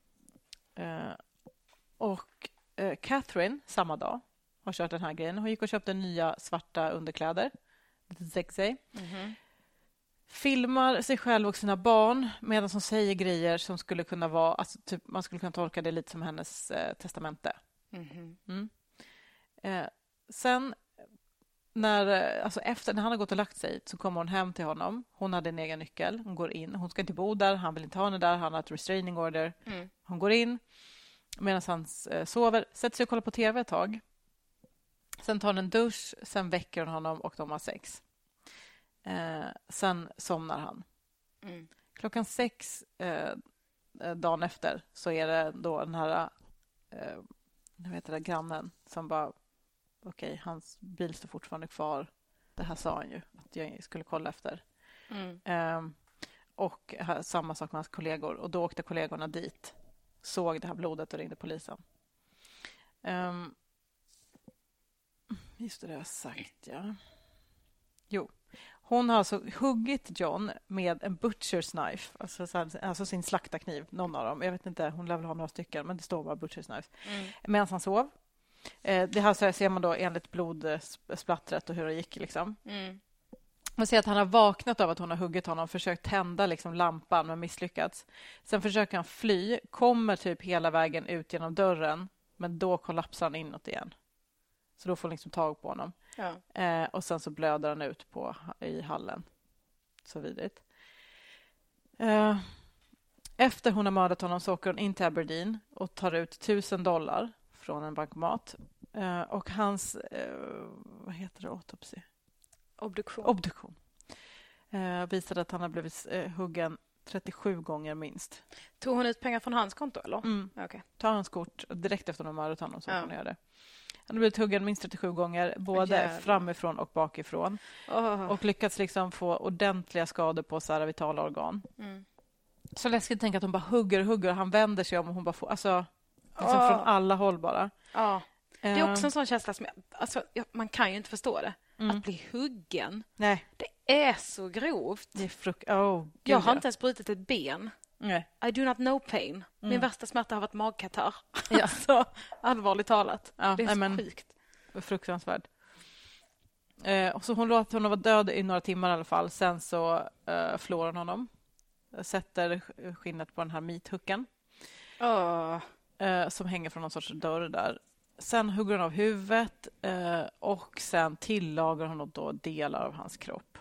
B: Uh, och uh, Catherine, samma dag, har kört den här grejen. Hon gick och köpte nya svarta underkläder. Lite sexy.
G: Mm-hmm.
B: Filmar sig själv och sina barn medan hon säger grejer som skulle kunna vara... Alltså typ, man skulle kunna tolka det lite som hennes eh, testamente.
G: Mm-hmm.
B: Mm. Eh, sen, när, eh, alltså efter när han har gått och lagt sig så kommer hon hem till honom. Hon hade en egen nyckel. Hon går in. Hon ska inte bo där. Han vill inte ha henne där. Han har ett restraining order.
G: Mm.
B: Hon går in medan han eh, sover. Sätter sig och kollar på tv ett tag. Sen tar hon en dusch. Sen väcker hon honom och de har sex. Eh, sen somnar han.
G: Mm.
B: Klockan sex eh, dagen efter så är det då den här eh, vad heter det, grannen som bara okej, okay, hans bil står fortfarande kvar. Det här sa han ju att jag skulle kolla efter.
G: Mm.
B: Eh, och här, samma sak med hans kollegor. Och då åkte kollegorna dit. Såg det här blodet och ringde polisen. Eh, just det, det har jag sagt, ja. Jo. Hon har alltså huggit John med en butcher's knife, alltså, alltså sin slaktarkniv, någon av dem. Jag vet inte, hon lär väl ha några stycken, men det står bara butcher's knife. Mm. Medan han sov. Eh, det här så ser man då enligt blodsplattret och hur det gick. Liksom.
G: Mm.
B: Man ser att han har vaknat av att hon har huggit honom, försökt tända liksom, lampan men misslyckats. Sen försöker han fly, kommer typ hela vägen ut genom dörren, men då kollapsar han inåt igen. Så då får hon liksom tag på honom.
G: Ja.
B: Eh, och sen så blöder han ut på, i hallen. Så vidrigt. Eh, efter hon har mördat honom så åker hon in till Aberdeen och tar ut tusen dollar från en bankomat. Eh, och hans, eh, vad heter det, autopsi?
G: Obduktion.
B: Obduktion. Eh, visade att han har blivit eh, huggen trettiosju gånger minst.
G: Tog hon ut pengar från hans konto eller?
B: Mm.
G: Okay.
B: Ta hans kort direkt efter hon har mördat honom så
G: ja.
B: kan hon göra det. Han har blivit huggen minst trettiosju gånger, både
G: oh,
B: framifrån och bakifrån.
G: Oh.
B: Och lyckats liksom få ordentliga skador på så här vitala organ.
G: Mm.
B: Så läskigt att tänka att hon bara hugger och hugger. Han vänder sig om och hon bara får... Alltså, liksom oh. från alla håll bara.
G: Ja. Det är också en sån känsla som... Jag, alltså, jag, man kan ju inte förstå det. Mm. Att bli huggen.
B: Nej.
G: Det är så grovt.
B: Det är frukt... Oh,
G: jag har inte ens brutit ett ben.
B: Nej.
G: I do not know pain.
B: Mm.
G: Min värsta smärta har varit magkatarr.
B: Ja.
G: Alltså, allvarligt talat.
B: Ja,
G: det är
B: nej,
G: så
B: men,
G: sjukt.
B: Fruktansvärt. Eh, och så hon låter honom vara död i några timmar i alla fall. Sen så eh, flår hon honom. Sätter skinnet på den här mithucken.
G: Oh.
B: Eh, som hänger från någon sorts dörr där. Sen hugger hon av huvudet. Eh, och sen tillagar hon då delar av hans kropp.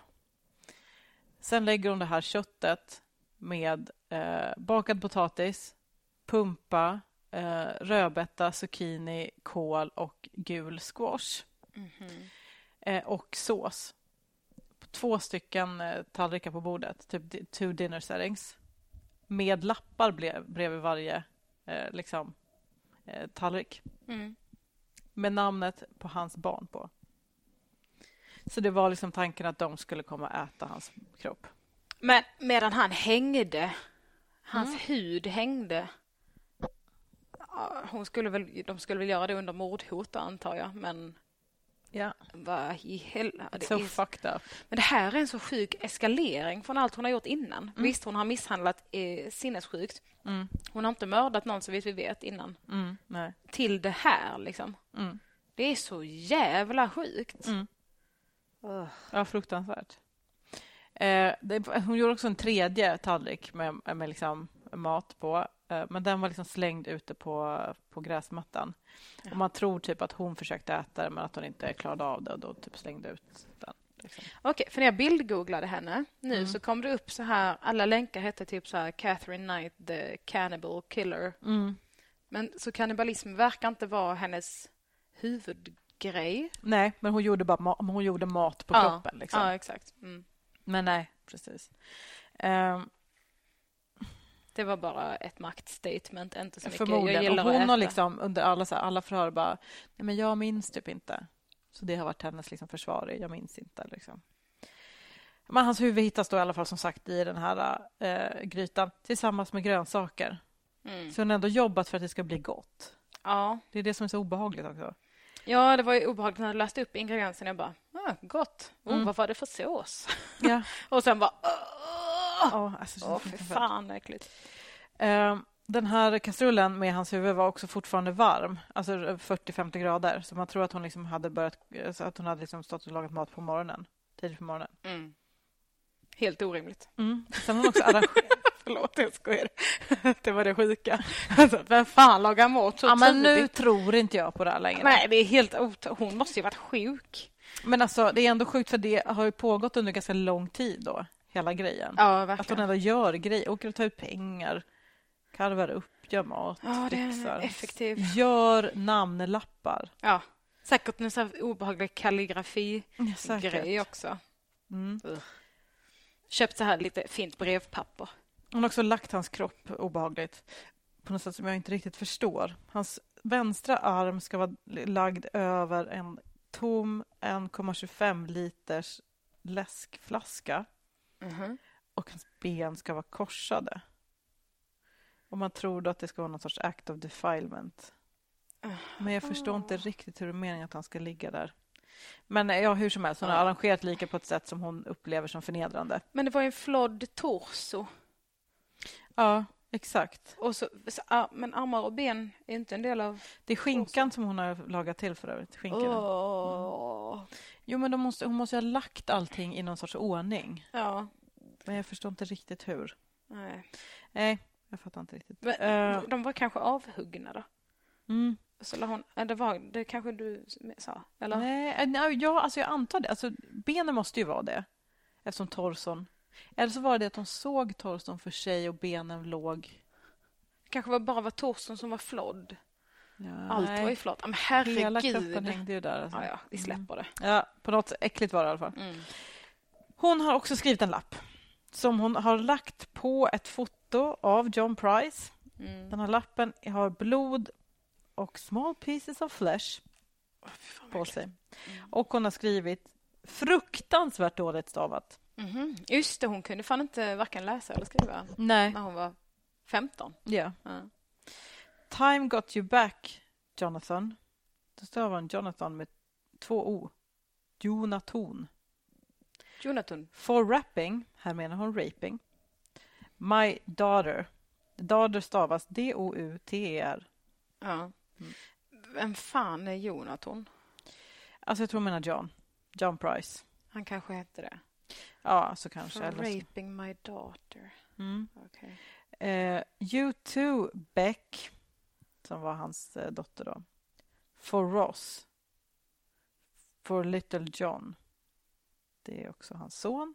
B: Sen lägger hon det här köttet med eh, bakad potatis, pumpa, eh, rödbeta, zucchini, kål och gul squash.
G: Mm-hmm.
B: Eh, och sås två stycken eh, tallrikar på bordet. Typ two dinner settings. Med lappar ble- bredvid varje eh, liksom, eh, tallrik.
G: Mm.
B: Med namnet på hans barn på. Så det var liksom tanken att de skulle komma och äta hans kropp.
G: Men medan han hängde, hans mm. hud hängde. Hon skulle väl, de skulle väl göra det under mordhot antar jag, men
B: ja.
G: Vad i helvete.
B: So fucked up.
G: Men det här är en så sjuk eskalering från allt hon har gjort innan. Mm. Visst, hon har misshandlat eh, sinnessjukt. Mm. Hon har inte mördat någon så vitt vi vet innan.
B: Mm. Nej.
G: Till det här liksom.
B: Mm.
G: Det är så jävla sjukt.
B: Mm. Uh. Ja, fruktansvärt. Eh, det, hon gjorde också en tredje tallrik med, med liksom mat på. Eh, men den var liksom slängd ute på, på gräsmattan. Ja. Och man tror typ att hon försökte äta det men att hon inte klarade av det och då typ slängde ut den. Liksom.
G: Okej, för när jag bildgooglade henne nu
B: mm.
G: så kom det upp så här, alla länkar hette typ så här Catherine Knight, the cannibal killer.
B: Mm.
G: Men så kannibalism verkar inte vara hennes huvudgrej.
B: Nej, men hon gjorde bara ma- hon gjorde mat på
G: ja.
B: kroppen. Liksom.
G: Ja, exakt. Mm.
B: Men nej, precis. Um,
G: det var bara ett maktstatement, inte så mycket.
B: Förmodligen.
G: Jag
B: och hon
G: att
B: har liksom under alla, så här, alla förhör bara, nej men jag minns typ inte. Så det har varit hennes liksom försvar, jag minns inte. Liksom. Men hans huvud hittas då i alla fall som sagt i den här äh, grytan tillsammans med grönsaker. Mm. Så hon har ändå jobbat för att det ska bli gott.
G: Ja.
B: Det är det som är så obehagligt också.
G: Ja, det var ju obehagligt när jag läste upp ingredienserna. Jag bara, ah, gott. Oh,
B: mm.
G: vad var det för sås?
B: Ja.
G: Och sen bara, åh,
B: oh, alltså,
G: oh, för fan äckligt.
B: Uh, den här kastrullen med hans huvud var också fortfarande varm. Alltså fyrtio till femtio grader. Så man tror att hon liksom hade börjat, så att hon hade liksom stått och lagat mat på morgonen. Tidigt på morgonen.
G: Mm. Helt orimligt.
B: Mm. Sen har hon också arrangerat...
G: Förlåt, jag skojar. Det var det sjuka. Alltså, vem fan lagar mat så
B: ja, men
G: tidigt?
B: nu tror inte jag på det här längre.
G: Nej, det är helt ot- hon måste ju varit sjuk.
B: Men alltså, det är ändå sjukt för det har ju pågått under ganska lång tid då. Hela grejen.
G: Ja, verkligen.
B: Att hon ändå gör grejer. Åker och tar ut pengar. Karvar upp, gör mat.
G: Ja, det är
B: fixar.
G: effektiv.
B: Gör namnlappar.
G: Ja, säkert en sån här obehaglig kalligrafi-grej ja, också.
B: Mm.
G: Uh. Köpt så här lite fint brevpapper.
B: Hon har också lagt hans kropp obehagligt på något sätt som jag inte riktigt förstår. Hans vänstra arm ska vara lagd över en tom en komma tjugofem liters läskflaska. Mm-hmm. Och hans ben ska vara korsade. Och man tror då att det ska vara någon sorts act of defilement. Uh-huh. Men jag förstår inte riktigt hur det är meningen att han ska ligga där. Men ja, hur som helst, hon har uh-huh. arrangerat lika på ett sätt som hon upplever som förnedrande.
G: Men det var ju en flodd torso.
B: Ja, exakt.
G: Och så, så, ah, men armar och ben är inte en del av...
B: Det är skinkan torso. Som hon har lagat till för övrigt.
G: Oh.
B: Mm. Jo, men de måste, hon måste ha lagt allting i någon sorts ordning.
G: Ja.
B: Men jag förstår inte riktigt hur.
G: Nej.
B: Nej, jag fattar inte riktigt.
G: Men, uh, de var kanske avhuggna då?
B: Mm.
G: Så la hon, det var det kanske du sa, eller?
B: Nej, ja, alltså jag antar det. Alltså, benen måste ju vara det. Eftersom torson... Eller så var det att de såg torson för sig och benen låg...
G: Det kanske var bara var torson som var flodd.
B: Ja,
G: allt
B: nej.
G: var ju flott. Men herregud.
B: Hela kroppen hängde ju där. Alltså.
G: Ja, ja, vi släpper
B: mm.
G: det.
B: Ja, på något äckligt var det i alla fall.
G: Mm.
B: Hon har också skrivit en lapp som hon har lagt på ett foto av John Price. Mm. Den här lappen har blod och small pieces of flesh oh, på sig. Mm. Och hon har skrivit fruktansvärt dåligt stavat.
G: Mm-hmm. Just det, hon kunde fan inte varken läsa eller skriva.
B: Nej.
G: När hon var femton.
B: Yeah.
G: Ja.
B: Time got you back, Jonathan. Då stavar hon Jonathan med två O. Jonathan.
G: Jonathan.
B: For rapping, här menar hon raping. My daughter. Daughter stavas D O U T E R.
G: Ja. Mm. Vem fan är Jonathan?
B: Alltså jag tror hon menar John. John Price.
G: Han kanske heter det.
B: Ja, så kanske.
G: For
B: eller så.
G: raping my daughter.
B: Mm.
G: Okay.
B: Uh, you too, Beck. Som var hans uh, dotter då. For Ross. For little John. Det är också hans son.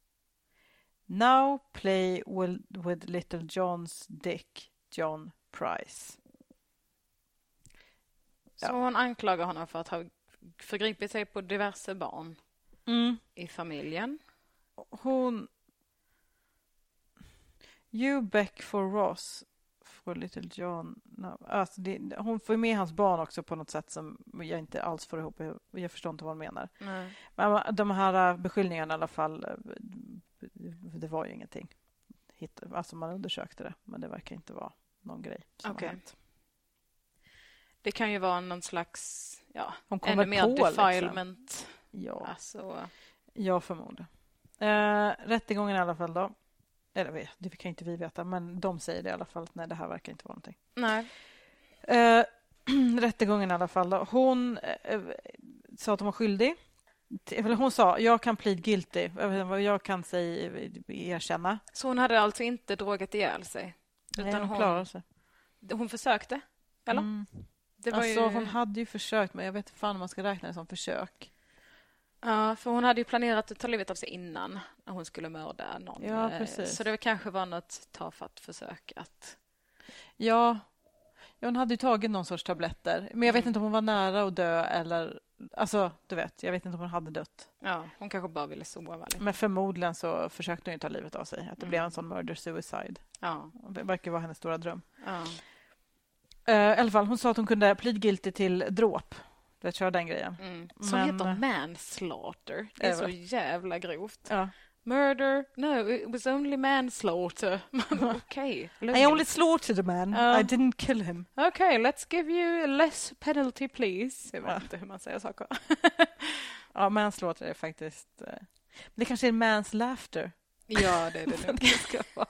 B: Now play with, with little John's dick, John Price.
G: Så ja. Hon anklagar honom för att ha förgripit sig på diverse barn.
B: mm.
G: i familjen.
B: Hon... You Beck for Ross for Little John. No. Alltså det, hon får med hans barn också på något sätt som jag inte alls får ihop. Jag förstår inte vad hon menar.
G: Nej.
B: Men de här beskyllningarna i alla fall, det var ju ingenting. Alltså man undersökte det, men det verkar inte vara någon grej som
G: okay.
B: har hänt.
G: Det kan ju vara någon slags ja,
B: hon kommer
G: ännu mer
B: på,
G: defilement.
B: Liksom. Ja,
G: alltså.
B: Jag förmodar. Eh, rättegången i alla fall då. Eller det kan inte vi veta, men de säger det i alla fall att nej, det här verkar inte vara någonting.
G: Nej.
B: Eh, rättegången i alla fall då. Hon eh, sa att hon var skyldig. Eller hon sa, jag kan plead guilty. Jag kan säga, erkänna.
G: Så hon hade alltså inte drogat ihjäl sig?
B: Utan
G: utan
B: hon,
G: hon
B: klarade sig.
G: Hon försökte? Eller?
B: Mm.
G: Det var
B: alltså,
G: ju...
B: hon hade ju försökt, men jag vet inte fan om man ska räkna det som försök.
G: Ja, för hon hade ju planerat att ta livet av sig innan när hon skulle mörda någon.
B: Ja, precis.
G: Så det kanske var något tafatt försök att...
B: Ja, ja hon hade ju tagit någon sorts tabletter. Men jag vet mm. inte om hon var nära att dö eller... Alltså, du vet, jag vet inte om hon hade dött.
G: Ja, hon kanske bara ville sova.
B: Men förmodligen så försökte hon ju ta livet av sig. Att det
G: mm.
B: blev en sån murder-suicide.
G: Ja.
B: Det verkar vara hennes stora dröm.
G: Ja.
B: Uh, I alla fall, hon sa att hon kunde plead guilty till dråp. Det kör den grejen.
G: Mm. Som
B: Men,
G: heter manslaughter. Det är så jävla grovt.
B: Ja.
G: Murder? No, it was only manslaughter. Okej.
B: Okay. I only slaughtered a man. Uh, I didn't kill him.
G: Okej, okay, let's give you a less penalty, please. Jag vet ja. inte hur man säger saker.
B: Ja, manslaughter är faktiskt... Uh, det kanske är man's laughter.
G: Ja, det är det.
B: det ska vara.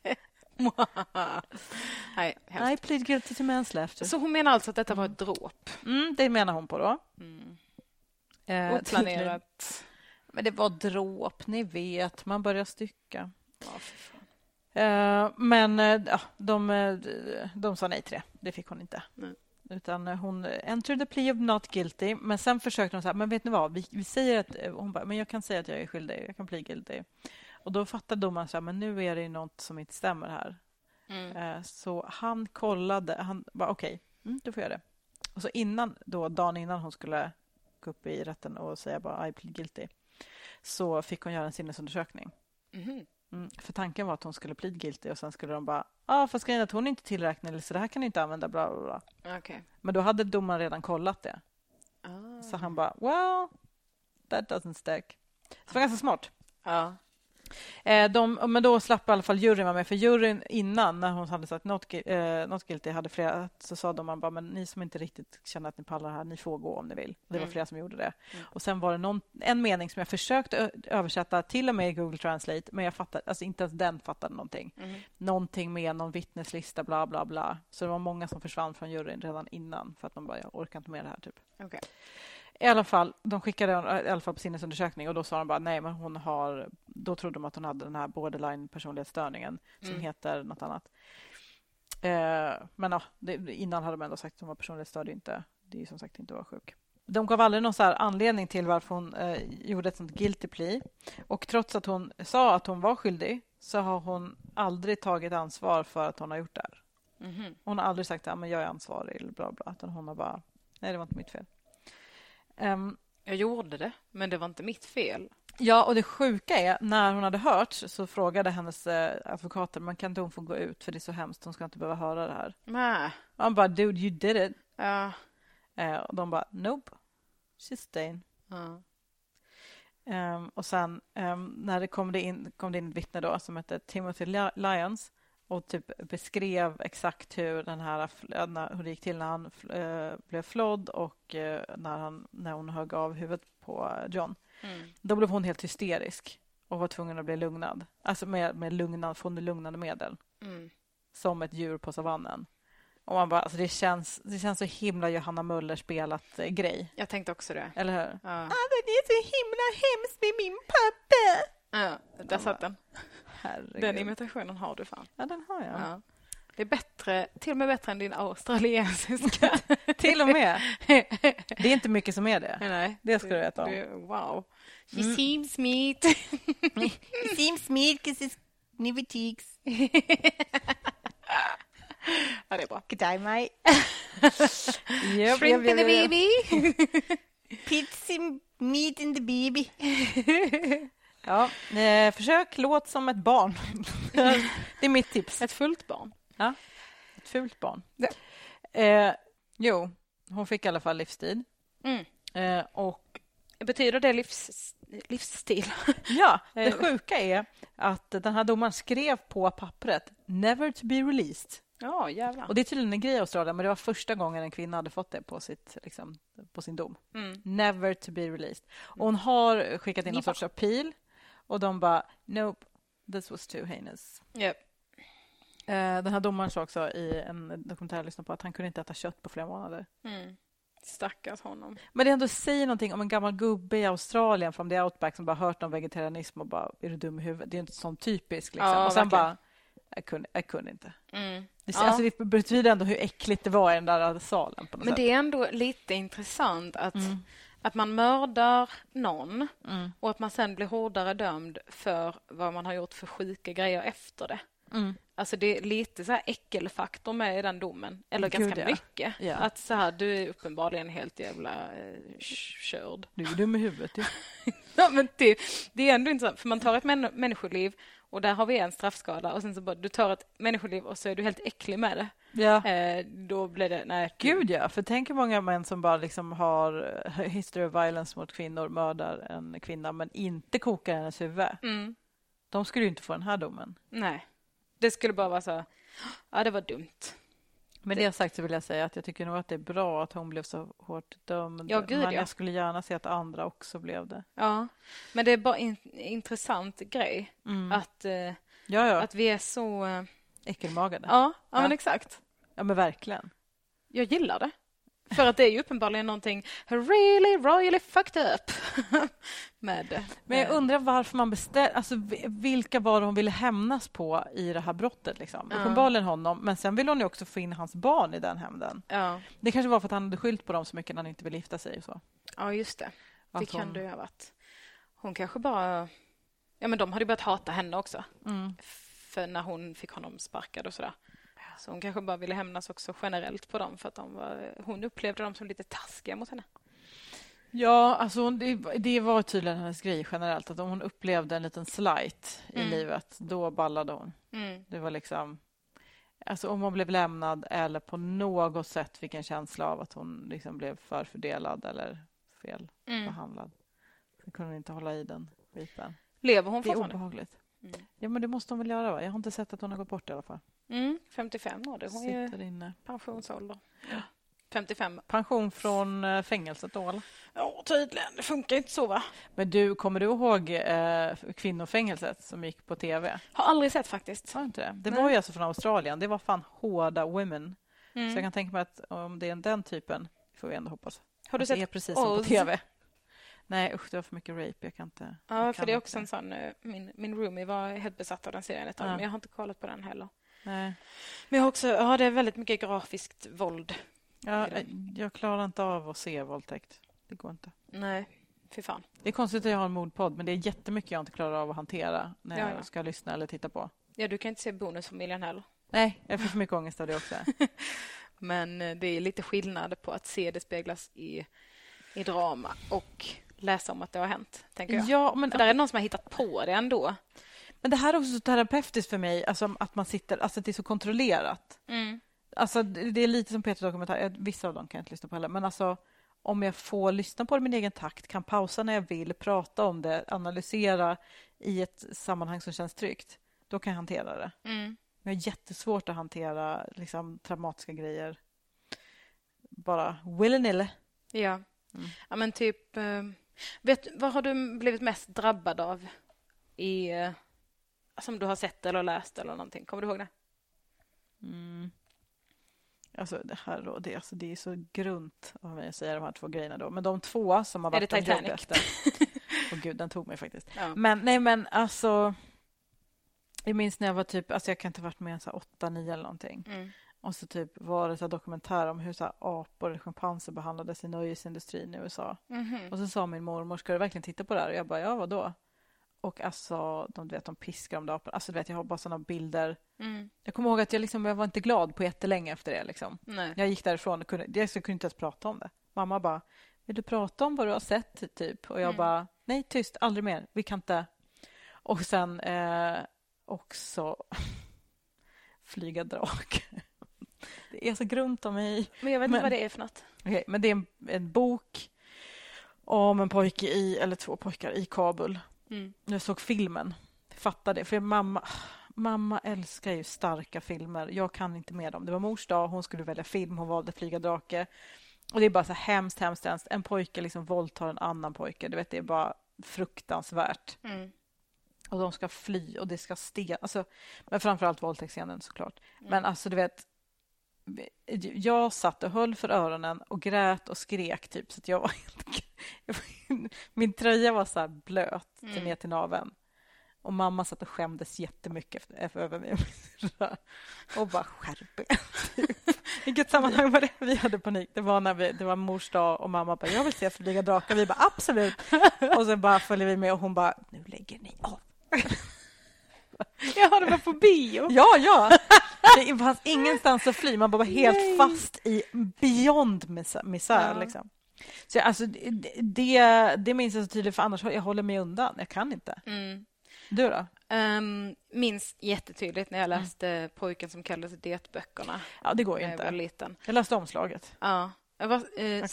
G: Nej,
B: I plead guilty to manslaughter.
G: Så hon menar alltså att detta var ett dråp?
B: Mm, det menar hon på då.
G: Mm.
B: Eh,
G: Oplanerat.
B: Men det var dråp, ni vet. Man börjar stycka.
G: Ja, för fan.
B: Eh, men eh, de, de sa nej till det. Det fick hon inte.
G: Nej.
B: Utan hon entered the plea of not guilty. Men sen försökte hon säga, men vet ni vad? Vi, vi säger att, hon bara, men jag kan säga att jag är skyldig. Jag kan plead guilty. Och då fattade domaren så här, men nu är det något som inte stämmer här.
G: Mm.
B: Eh, så han kollade, han bara okej, okay, mm, du får göra det. Och så innan, då, dagen innan hon skulle gå upp i rätten och säga bara I plead guilty, så fick hon göra en sinnesundersökning.
G: Mm.
B: Mm, för tanken var att hon skulle plead guilty och sen skulle de bara, ja ah, fast grejen är att hon är inte tillräknad så det här kan ni inte använda, bla bla bla.
G: Okay.
B: Men då hade domaren redan kollat det.
G: Ah.
B: Så han bara, well, that doesn't stack. Så det var ganska smart.
G: Ja.
B: Eh, de, men då slapp i alla fall juryn vara med. För juryn innan, när hon hade sagt not, eh, not guilty, hade flera, så sa de man bara, men ni som inte riktigt känner att ni pallar här, ni får gå om ni vill. Det var
G: mm.
B: flera som gjorde det.
G: Mm.
B: Och sen var det någon, en mening som jag försökte översätta till och med i Google Translate, men jag fattade, alltså inte ens den fattade någonting.
G: Mm. Någonting
B: med någon vittneslista, bla bla bla. Så det var många som försvann från juryn redan innan för att de bara, jag orkar inte med det här typ.
G: Okay.
B: I alla fall, de skickade i alla fall på sinnesundersökning och då sa de bara nej, men hon har, då trodde de att hon hade den här borderline personlighetsstörningen som
G: mm.
B: heter något annat. Eh, men ja, det, innan hade de ändå sagt att hon var personlighetsstörd, inte, det är ju som sagt inte var sjuk. De gav aldrig någon så här anledning till varför hon eh, gjorde ett sånt guilty plea. Och trots att hon sa att hon var skyldig så har hon aldrig tagit ansvar för att hon har gjort det här.
G: Mm.
B: Hon har aldrig sagt att ja, jag är ansvarig eller bla bla, utan hon har bara, nej det var inte mitt fel. Um,
G: jag gjorde det, men det var inte mitt fel.
B: Ja, och det sjuka är, när hon hade hört så frågade hennes eh, advokater, man kan inte hon få gå ut för det är så hemskt, hon ska inte behöva höra det här.
G: Nej.
B: Och han bara, dude, you did it.
G: Ja.
B: Eh, och de bara, nope, she's staying.
G: Ja.
B: Um, och sen um, när det kom det in, kom det in ett vittne då som hette Timothy Lyons och typ beskrev exakt hur den här när, hur det gick till när han uh, blev flådd och uh, när, han, när hon högg av huvudet på John.
G: Mm.
B: Då blev hon helt hysterisk och var tvungen att bli lugnad. Alltså med, med lugnad, få lugnande medel.
G: Mm.
B: Som ett djur på savannen. Och man bara, alltså det känns, det känns så himla Johanna Möller spelat eh, grej.
G: Jag tänkte också det.
B: Eller hur?
G: Ja.
B: Ah, det är så himla hemskt med min pappa.
G: Ja, där satt den.
B: Herregud.
G: Den imitationen har du fan.
B: Ja, den har jag.
G: Ja. Det är bättre, till och med bättre än din australiensiska.
B: Till och med. Det är inte mycket som är det.
G: Nej,
B: det ska du veta om.
G: Det, wow. She
B: Mm.
G: seems meat.
B: She seems meat because it's nivitiks.
G: Ja, det är bra.
B: Good day, mate.
G: Shrimp in the baby.
B: Pizza Meet in the baby. Ja, eh, försök låt som ett barn. Det är mitt tips.
G: Ett fullt barn.
B: Ja, ett fult barn.
G: Ja.
B: Eh, jo, hon fick i alla fall livstid.
G: Mm.
B: Eh, och
G: betyder det livs, livsstil?
B: Ja, det sjuka är att den här domaren skrev på pappret never to be released.
G: Ja, jävlar.
B: Och det är tydligen en grej i Australien, men det var första gången en kvinna hade fått det på, sitt, liksom, på sin dom. Mm. Never to be released. Och hon har skickat in någon sorts appeal och de bara, nope, this was too heinous.
G: Yep.
B: Den här domaren sa också i en dokumentär jag lyssnade på att han kunde inte äta kött på flera månader.
G: Mm. Stackars honom.
B: Men det ändå säger någonting om en gammal gubbe i Australien från the outback som bara hört om vegetarianism och bara, är du dum i huvudet? Det är inte sån typisk. Liksom.
G: Ja,
B: och sen
G: verkligen.
B: bara, jag kunde, jag kunde inte.
G: Mm.
B: Det,
G: ja.
B: alltså, det betyder ändå hur äckligt det var i den där salen. På något
G: Men
B: sätt.
G: det är ändå lite intressant att, mm. att man mördar någon mm. och att man sen blir hårdare dömd för vad man har gjort för sjuka grejer efter det. Mm. Alltså det är lite så här äckelfaktor med i den domen. Eller
B: Gud,
G: ganska
B: ja.
G: mycket.
B: Ja.
G: Att så här, du är uppenbarligen helt jävla eh, körd.
B: Du är dum i huvudet. Ja.
G: Ja, men det, det är ändå inte så. För man tar ett män- människoliv och där har vi en straffskala. Och sen så bara, du tar ett människoliv och så är du helt äcklig med det.
B: Ja.
G: Eh, då blir det, nej.
B: Gud ja, för tänk hur många män som bara liksom har history of violence mot kvinnor, mördar en kvinna men inte kokar hennes huvud.
G: Mm.
B: De skulle ju inte få den här domen.
G: Nej. Det skulle bara vara så, ja det var dumt.
B: Men det sagt så vill jag säga att jag tycker nog att det är bra att hon blev så hårt dömd.
G: Ja, gud,
B: men
G: ja.
B: jag skulle gärna se att andra också blev det.
G: Ja, men det är bara en intressant grej
B: mm.
G: att, eh,
B: ja, ja.
G: att vi är så... Eh...
B: äckelmagade.
G: Ja, ja,
B: ja,
G: men exakt.
B: Ja, men verkligen.
G: Jag gillar det. För att det är ju uppenbarligen någonting really, royally fucked up. med,
B: men jag undrar varför man bestämde, alltså vilka var hon ville hämnas på i det här brottet liksom. Ja. Uppenbarligen honom, men sen vill hon ju också få in hans barn i den hämnden.
G: Ja.
B: Det kanske var för att han hade skylt på dem så mycket när han inte ville gifta sig och så.
G: Ja, just det. Det
B: att
G: kan
B: hon...
G: det ju ha varit. Hon kanske bara... Ja, men de hade börjat hata henne också.
B: Mm.
G: För när hon fick honom sparkad och sådär. Så hon kanske bara ville hämnas också generellt på dem för att de var, hon upplevde dem som lite taskiga mot henne.
B: Ja, alltså det, det var tydligen hennes grej generellt att om hon upplevde en liten slight i
G: mm.
B: livet, då ballade hon.
G: Mm.
B: Det var liksom, alltså om hon blev lämnad eller på något sätt fick en känsla av att hon liksom blev förfördelad eller fel mm. behandlad. Så kunde hon inte hålla i den skiten.
G: Lever hon
B: det är
G: fortfarande?
B: Obehagligt. Mm. Ja, men det måste hon väl göra, va? Jag har inte sett att hon har gått bort i alla fall.
G: Mm, femtiofem år. Det hon
B: sitter inne.
G: Pensionsålder. Ja. femtiofem.
B: Pension från äh, fängelset då, eller?
G: Ja, tydligen. Det funkar inte så, va?
B: Men du, kommer du ihåg äh, kvinnofängelset som gick på tv?
G: Har aldrig sett faktiskt.
B: Har inte det? Det
G: Nej.
B: var ju alltså från Australien. Det var fan hårda women.
G: Mm.
B: Så jag kan tänka mig att om det är den typen får vi ändå hoppas.
G: Har du
B: att det
G: sett
B: är precis som på tv? Nej, usch, det var för mycket rape. Jag kan inte...
G: Ja,
B: jag
G: för
B: kan
G: det är
B: inte.
G: också en sån... Min, min roomie var helt besatt av den serien ett tag,
B: Ja.
G: men jag har inte kollat på den heller.
B: Nej.
G: Men jag har också... Ja, det är väldigt mycket grafiskt våld.
B: Ja, jag klarar inte av att se våldtäkt. Det går inte.
G: Nej, fy fan.
B: Det är konstigt att jag har en mordpodd, men det är jättemycket jag inte klarar av att hantera när
G: Ja,
B: jag
G: ja.
B: ska lyssna eller titta på.
G: Ja, du kan inte se Bonusfamiljen heller.
B: Nej, jag får för mycket ångest av det också.
G: Men det är lite skillnad på att se det speglas i, i drama och läsa om att det har hänt, tänker jag.
B: Ja, men
G: för där är någon som har hittat på det ändå.
B: Men det här är också så terapeutiskt för mig, alltså att man sitter, alltså att det är så kontrollerat.
G: Mm.
B: Alltså det är lite som Peter dokumentär, vissa av dem kan jag inte lyssna på heller, men alltså om jag får lyssna på det i min egen takt, kan pausa när jag vill, prata om det, analysera i ett sammanhang som känns tryggt, då kan jag hantera det.
G: Mm.
B: Men jag har jättesvårt att hantera liksom traumatiska grejer bara willy-nilly.
G: Ja. Mm. Ja, men typ... Eh, vet, vad har du blivit mest drabbad av i... Eh, som du har sett eller läst eller någonting? Kommer du ihåg det?
B: Mm. Alltså det här då, det, alltså, det är så grunt av mig att säga de här två grejerna då. Men de två som har varit
G: är det
B: de
G: Titanic?
B: jobbigaste. Åh gud, den tog mig faktiskt.
G: Ja.
B: Men nej, men alltså... Jag minns när jag var typ, alltså jag kan inte ha varit med en så här åtta, nio eller någonting.
G: Mm.
B: Och så typ var det så här dokumentär om hur så här apor och schimpanser behandlades i nöjesindustrin i U S A.
G: Mm-hmm.
B: Och så sa min mormor, ska du verkligen titta på det här? Och jag bara, ja vadå? Och alltså, de, du vet, de piskar om det aporna. Alltså du vet, jag har bara sådana bilder.
G: Mm.
B: Jag kommer ihåg att jag, liksom, jag var inte glad på jättelänge efter det. Liksom.
G: Nej.
B: Jag gick därifrån och kunde, jag kunde inte ens prata om det. Mamma bara, vill du prata om vad du har sett typ? Och jag mm. bara, nej tyst, aldrig mer, vi kan inte. Och sen eh, också flyga drake. Det är så grunt om mig.
G: Men jag vet inte men, vad det är för något.
B: Okay, men det är en, en bok om en pojke i, eller två pojkar i Kabul. Mm. Jag såg filmen, fattade det. För mamma, mamma älskar ju starka filmer. Jag kan inte med dem. Det var mors dag, hon skulle välja film, hon valde flyga drake. Och det är bara så hemskt, hemskt, hemskt. En pojke liksom våldtar en annan pojke. Du vet, det är bara fruktansvärt. Mm. Och de ska fly och det ska stena. Alltså, men framförallt våldtäktsscenen såklart. Mm. Men alltså du vet, jag satt och höll för öronen och grät och skrek typ. Så att jag var helt... Min tröja var så här blöt mm. till ner till naveln. Och mamma satt och skämdes jättemycket efter, över mig och bara skärp er. Vilket sammanhang var det? Vi hade panik. Det var när vi, det var mors dag och mamma bara, jag vill se flyga drakar. Vi bara, absolut. Och så bara följer vi med och hon bara, nu lägger ni av.
G: Jag hade varit på bio.
B: Ja, ja. Det fanns ingenstans att fly. Man bara var helt Nej. fast i beyond misär ja. liksom. Så alltså, det, det, det minns jag så tydligt, för annars jag håller mig undan. Jag kan inte. Mm. Du då?
G: Um, minns jättetydligt när jag läste mm. Pojken som kallades Det-böckerna.
B: Ja, det går ju
G: inte.
B: Jag
G: var liten.
B: Jag läste omslaget.
G: Ja. Jag var, eh, jag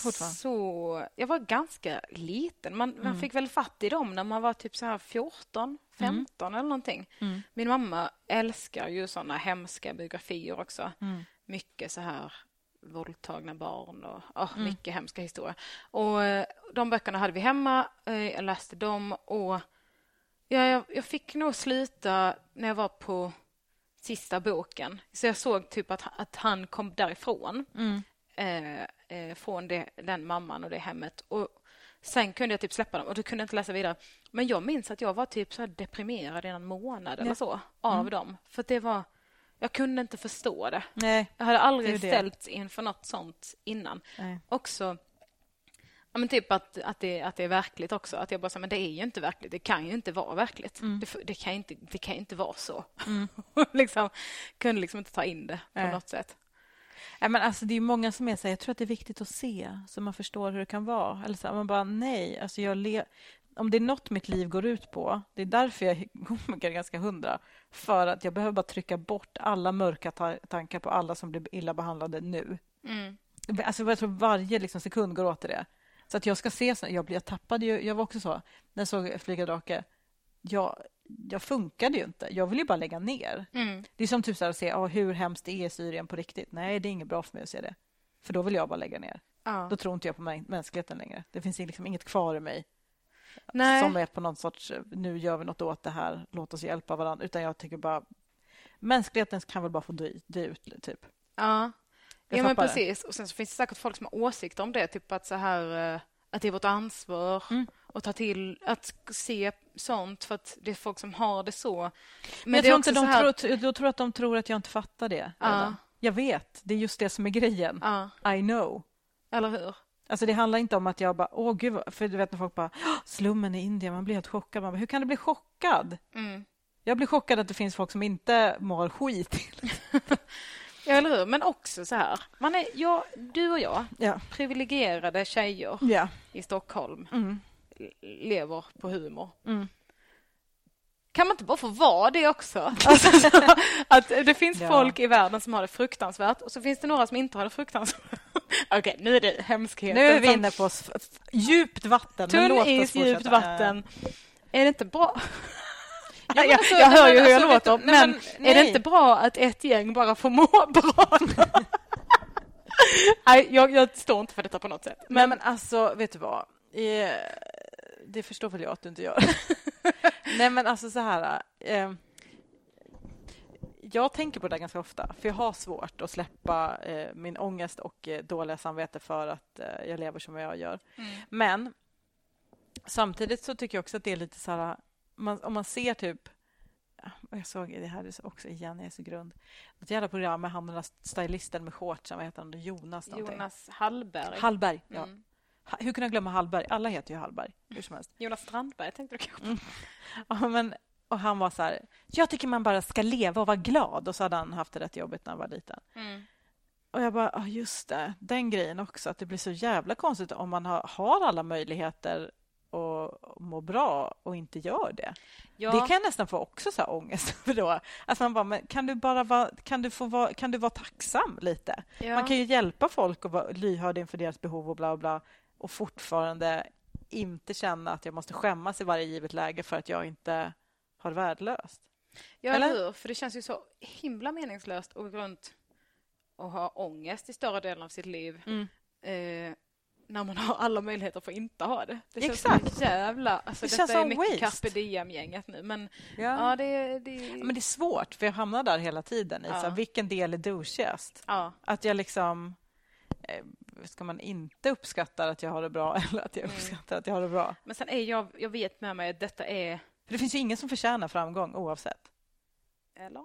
G: så, jag var ganska liten. Man, mm. man fick väl fatt i dem när man var typ så här fjorton, femton mm. eller någonting. Mm. Min mamma älskar ju såna hemska biografier också. Mm. Mycket så här våldtagna barn och oh, mm. mycket hemska historier. Och eh, de böckerna hade vi hemma. Eh, jag läste dem och ja, jag, jag fick nog sluta när jag var på sista boken. Så jag såg typ att, att han kom därifrån. Mm. Eh, eh, från det, den mamman och det hemmet. Och sen kunde jag typ släppa dem och då kunde jag inte läsa vidare. Men jag minns att jag var typ så här deprimerad i en månad ja. eller så av mm. dem. För det var... Jag kunde inte förstå det. Nej, jag hade aldrig ställts inför något sånt innan. Nej. Också... Ja, men typ att, att, det, att det är verkligt också. Att jag bara säger, men det är ju inte verkligt. Det kan ju inte vara verkligt. Mm. Det, det, kan inte, det kan inte vara så. Mm. liksom, kunde liksom inte ta in det på Nej. något sätt.
B: Ja, men alltså, det är många som är så här, jag tror att det är viktigt att se så man förstår hur det kan vara. Eller så här, man bara, nej. Alltså, jag le- om det är något mitt liv går ut på, det är därför jag är ganska hundra. För att jag behöver bara trycka bort alla mörka ta- tankar på alla som blir illa behandlade nu. Mm. Alltså, jag tror varje liksom, sekund går åt till det. Så att jag ska se, jag, blev, jag tappade ju, jag var också så, när jag såg Flyga drake, jag, jag funkade ju inte. Jag vill ju bara lägga ner. Mm. Det är som typ så här att se oh, hur hemskt det är i Syrien på riktigt. Nej, det är inget bra för mig att se det. För då vill jag bara lägga ner. Ja. Då tror inte jag på mä- mänskligheten längre. Det finns liksom inget kvar i mig. Nej. Som är på någon sorts, nu gör vi något åt det här, låt oss hjälpa varandra. Utan jag tycker bara, mänskligheten kan väl bara få dö, dö ut, typ.
G: Ja. Ja, men precis. Och sen så finns det säkert folk som har åsikter om det. Typ att så här, att det är vårt ansvar mm. att ta till, att se sånt för att det är folk som har det så. Men,
B: men jag, tror inte de här... tror, jag tror att de tror att jag inte fattar det.
G: Ja.
B: Jag vet, det är just det som är grejen.
G: Ja.
B: I know.
G: Eller hur?
B: Alltså det handlar inte om att jag bara, åh gud, för du vet när folk bara, slummen i Indien, man blir helt chockad. Man bara, hur kan du bli chockad? Mm. Jag blir chockad att det finns folk som inte mår skit.
G: Ja, eller hur? Men också så här. Man är, jag, du och jag,
B: ja.
G: privilegierade tjejer
B: ja.
G: i Stockholm,
B: mm.
G: lever på humor.
B: Mm.
G: Kan man inte bara få vara det också? Alltså, att det finns ja. folk i världen som har det fruktansvärt och så finns det några som inte har det fruktansvärt. Okej, okay, nu är det hemskheten.
B: Nu är vi inne på f- f- djupt vatten.
G: Tunn is, djupt vatten. Ja. Är det inte bra...
B: Ja,
G: jag,
B: alltså,
G: jag hör ju hur
B: alltså,
G: jag låter,
B: du,
G: men,
B: men
G: är det inte bra att ett gäng bara får må bra? Nej, jag, jag står inte för detta på något sätt.
B: Men, men, men alltså, vet du vad? Eh, det förstår väl jag att du inte gör. Nej, men alltså så här... Eh, jag tänker på det ganska ofta, för jag har svårt att släppa eh, min ångest och eh, dåliga samvete för att eh, jag lever som jag gör. Mm. Men samtidigt så tycker jag också att det är lite så här... Man, om man ser typ, jag såg det här också igen, jag är så grund. Ett jävla program med han den där stylisten med shorts, vad heter han? Jonas någonting.
G: Jonas Hallberg.
B: Hallberg, ja.
G: Mm.
B: Hur kunde jag glömma Hallberg? Alla heter ju Hallberg, hur som helst.
G: Jonas Strandberg tänkte du kanske.
B: Mm. Ja, men, och han var så här, jag tycker man bara ska leva och vara glad. Och så hade han haft det rätt jobbigt när han var liten.
G: Mm.
B: Och jag bara, oh, just det, den grejen också. Att det blir så jävla konstigt om man har, har alla möjligheter och må bra och inte gör det. Ja. Det kan jag nästan få också så här ångest för då. Att man bara, men kan du bara vara, kan du få vara, kan du vara tacksam lite? Ja. Man kan ju hjälpa folk och vara lyhörd inför deras behov och bla och bla och fortfarande inte känna att jag måste skämmas i varje givet läge för att jag inte har värdelöst.
G: Ja, eller hur? För det känns ju så himla meningslöst att gå runt och ha ångest i större delen av sitt liv. Mm. Eh, när man har alla möjligheter för att inte ha det. Det känns Exakt. så jävla... Alltså, det detta är mycket carpe diem-gänget nu. Men, ja. Ja, det, det...
B: men det är svårt, för jag hamnar där hela tiden. I, ja. så, vilken del är douchigast? Ja. Att jag liksom... Eh, ska man inte uppskatta att jag har det bra eller att jag mm. uppskattar att jag har det bra?
G: Men sen är jag... Jag vet med mig att detta är...
B: För det finns ju ingen som förtjänar framgång oavsett.
G: Eller?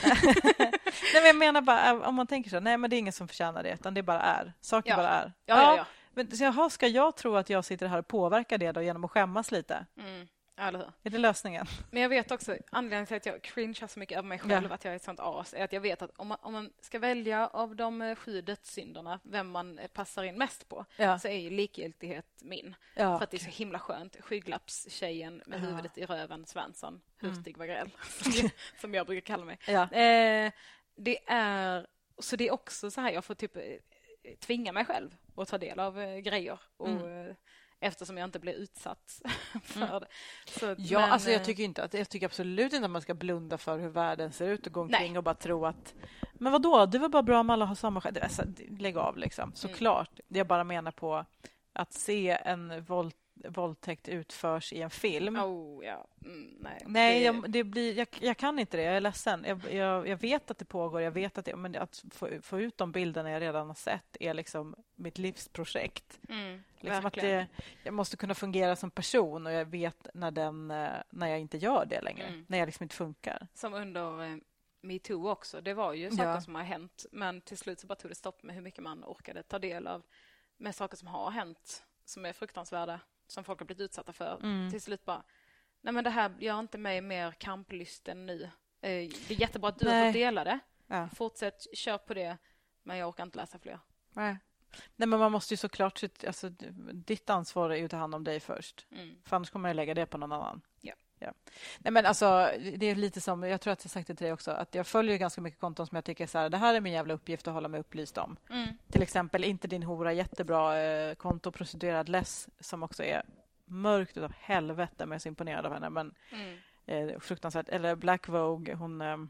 B: Nej, men jag menar bara, om man tänker så, nej men det är ingen som förtjänar det, utan det bara är. Saker
G: ja.
B: bara är.
G: Ja, ja, ja.
B: Men så jaha, ska jag tro att jag sitter här och påverkar det då genom att skämmas lite?
G: Mm. Eller hur?
B: Är det lösningen?
G: Men jag vet också, anledningen till att jag cringear så mycket över mig själv, ja. att jag är ett sånt as, är att jag vet att om man, om man ska välja av de sju dödssynderna vem man passar in mest på, ja. så är ju likgiltighet min. Ja. För att det är så himla skönt. Skygglappstjejen med ja. huvudet i röven, Svensson, hurtig mm. Wagrell, som, som jag brukar kalla mig. Ja. Eh, det är, så det är också så här, jag får typ tvinga mig själv att ta del av eh, grejer och mm. eftersom jag inte blir utsatt för
B: mm.
G: det. Så,
B: ja,
G: men,
B: alltså jag tycker inte att jag tycker absolut inte att man ska blunda för hur världen ser ut och gå omkring nej. och bara tro att men vadå, det var bara bra om alla har samma skäl. Alltså, lägg av liksom. Såklart. Mm. Jag bara menar på att se en våld våldtäkt utförs i en film.
G: Oh, ja. mm, nej,
B: nej det... Jag, det blir, jag, jag kan inte det, jag är ledsen. Jag, jag, jag vet att det pågår, jag vet att det, men att få, få ut de bilderna jag redan har sett är liksom mitt livsprojekt. Mm, liksom att det, jag måste kunna fungera som person och jag vet när, den, när jag inte gör det längre. Mm. När jag liksom inte funkar.
G: Som under eh, MeToo också. Det var ju saker ja. som har hänt, men till slut så bara tog det stopp med hur mycket man orkade ta del av med saker som har hänt som är fruktansvärda, som folk har blivit utsatta för. Mm. Till slut bara, nej men det här gör inte mig mer kamplysten nu. Eh, det är jättebra att du nej. har fått dela det. Ja. Fortsätt, kör på det. Men jag orkar inte läsa fler.
B: Nej, nej men man måste ju såklart, alltså, ditt ansvar är ju att ta hand om dig först. Mm. För annars kommer jag lägga det på någon annan.
G: Ja.
B: Ja. Nej men alltså, det är lite som, jag tror att jag sagt det till dig också, att jag följer ganska mycket konton som jag tycker så här, det här är min jävla uppgift att hålla mig upplyst om. Mm. Till exempel, inte din hora, jättebra eh, konto, prostituerad less, som också är mörkt utav helvete, men jag är så imponerad av henne, men mm. eh, fruktansvärt. Eller Black Vogue, hon, eh,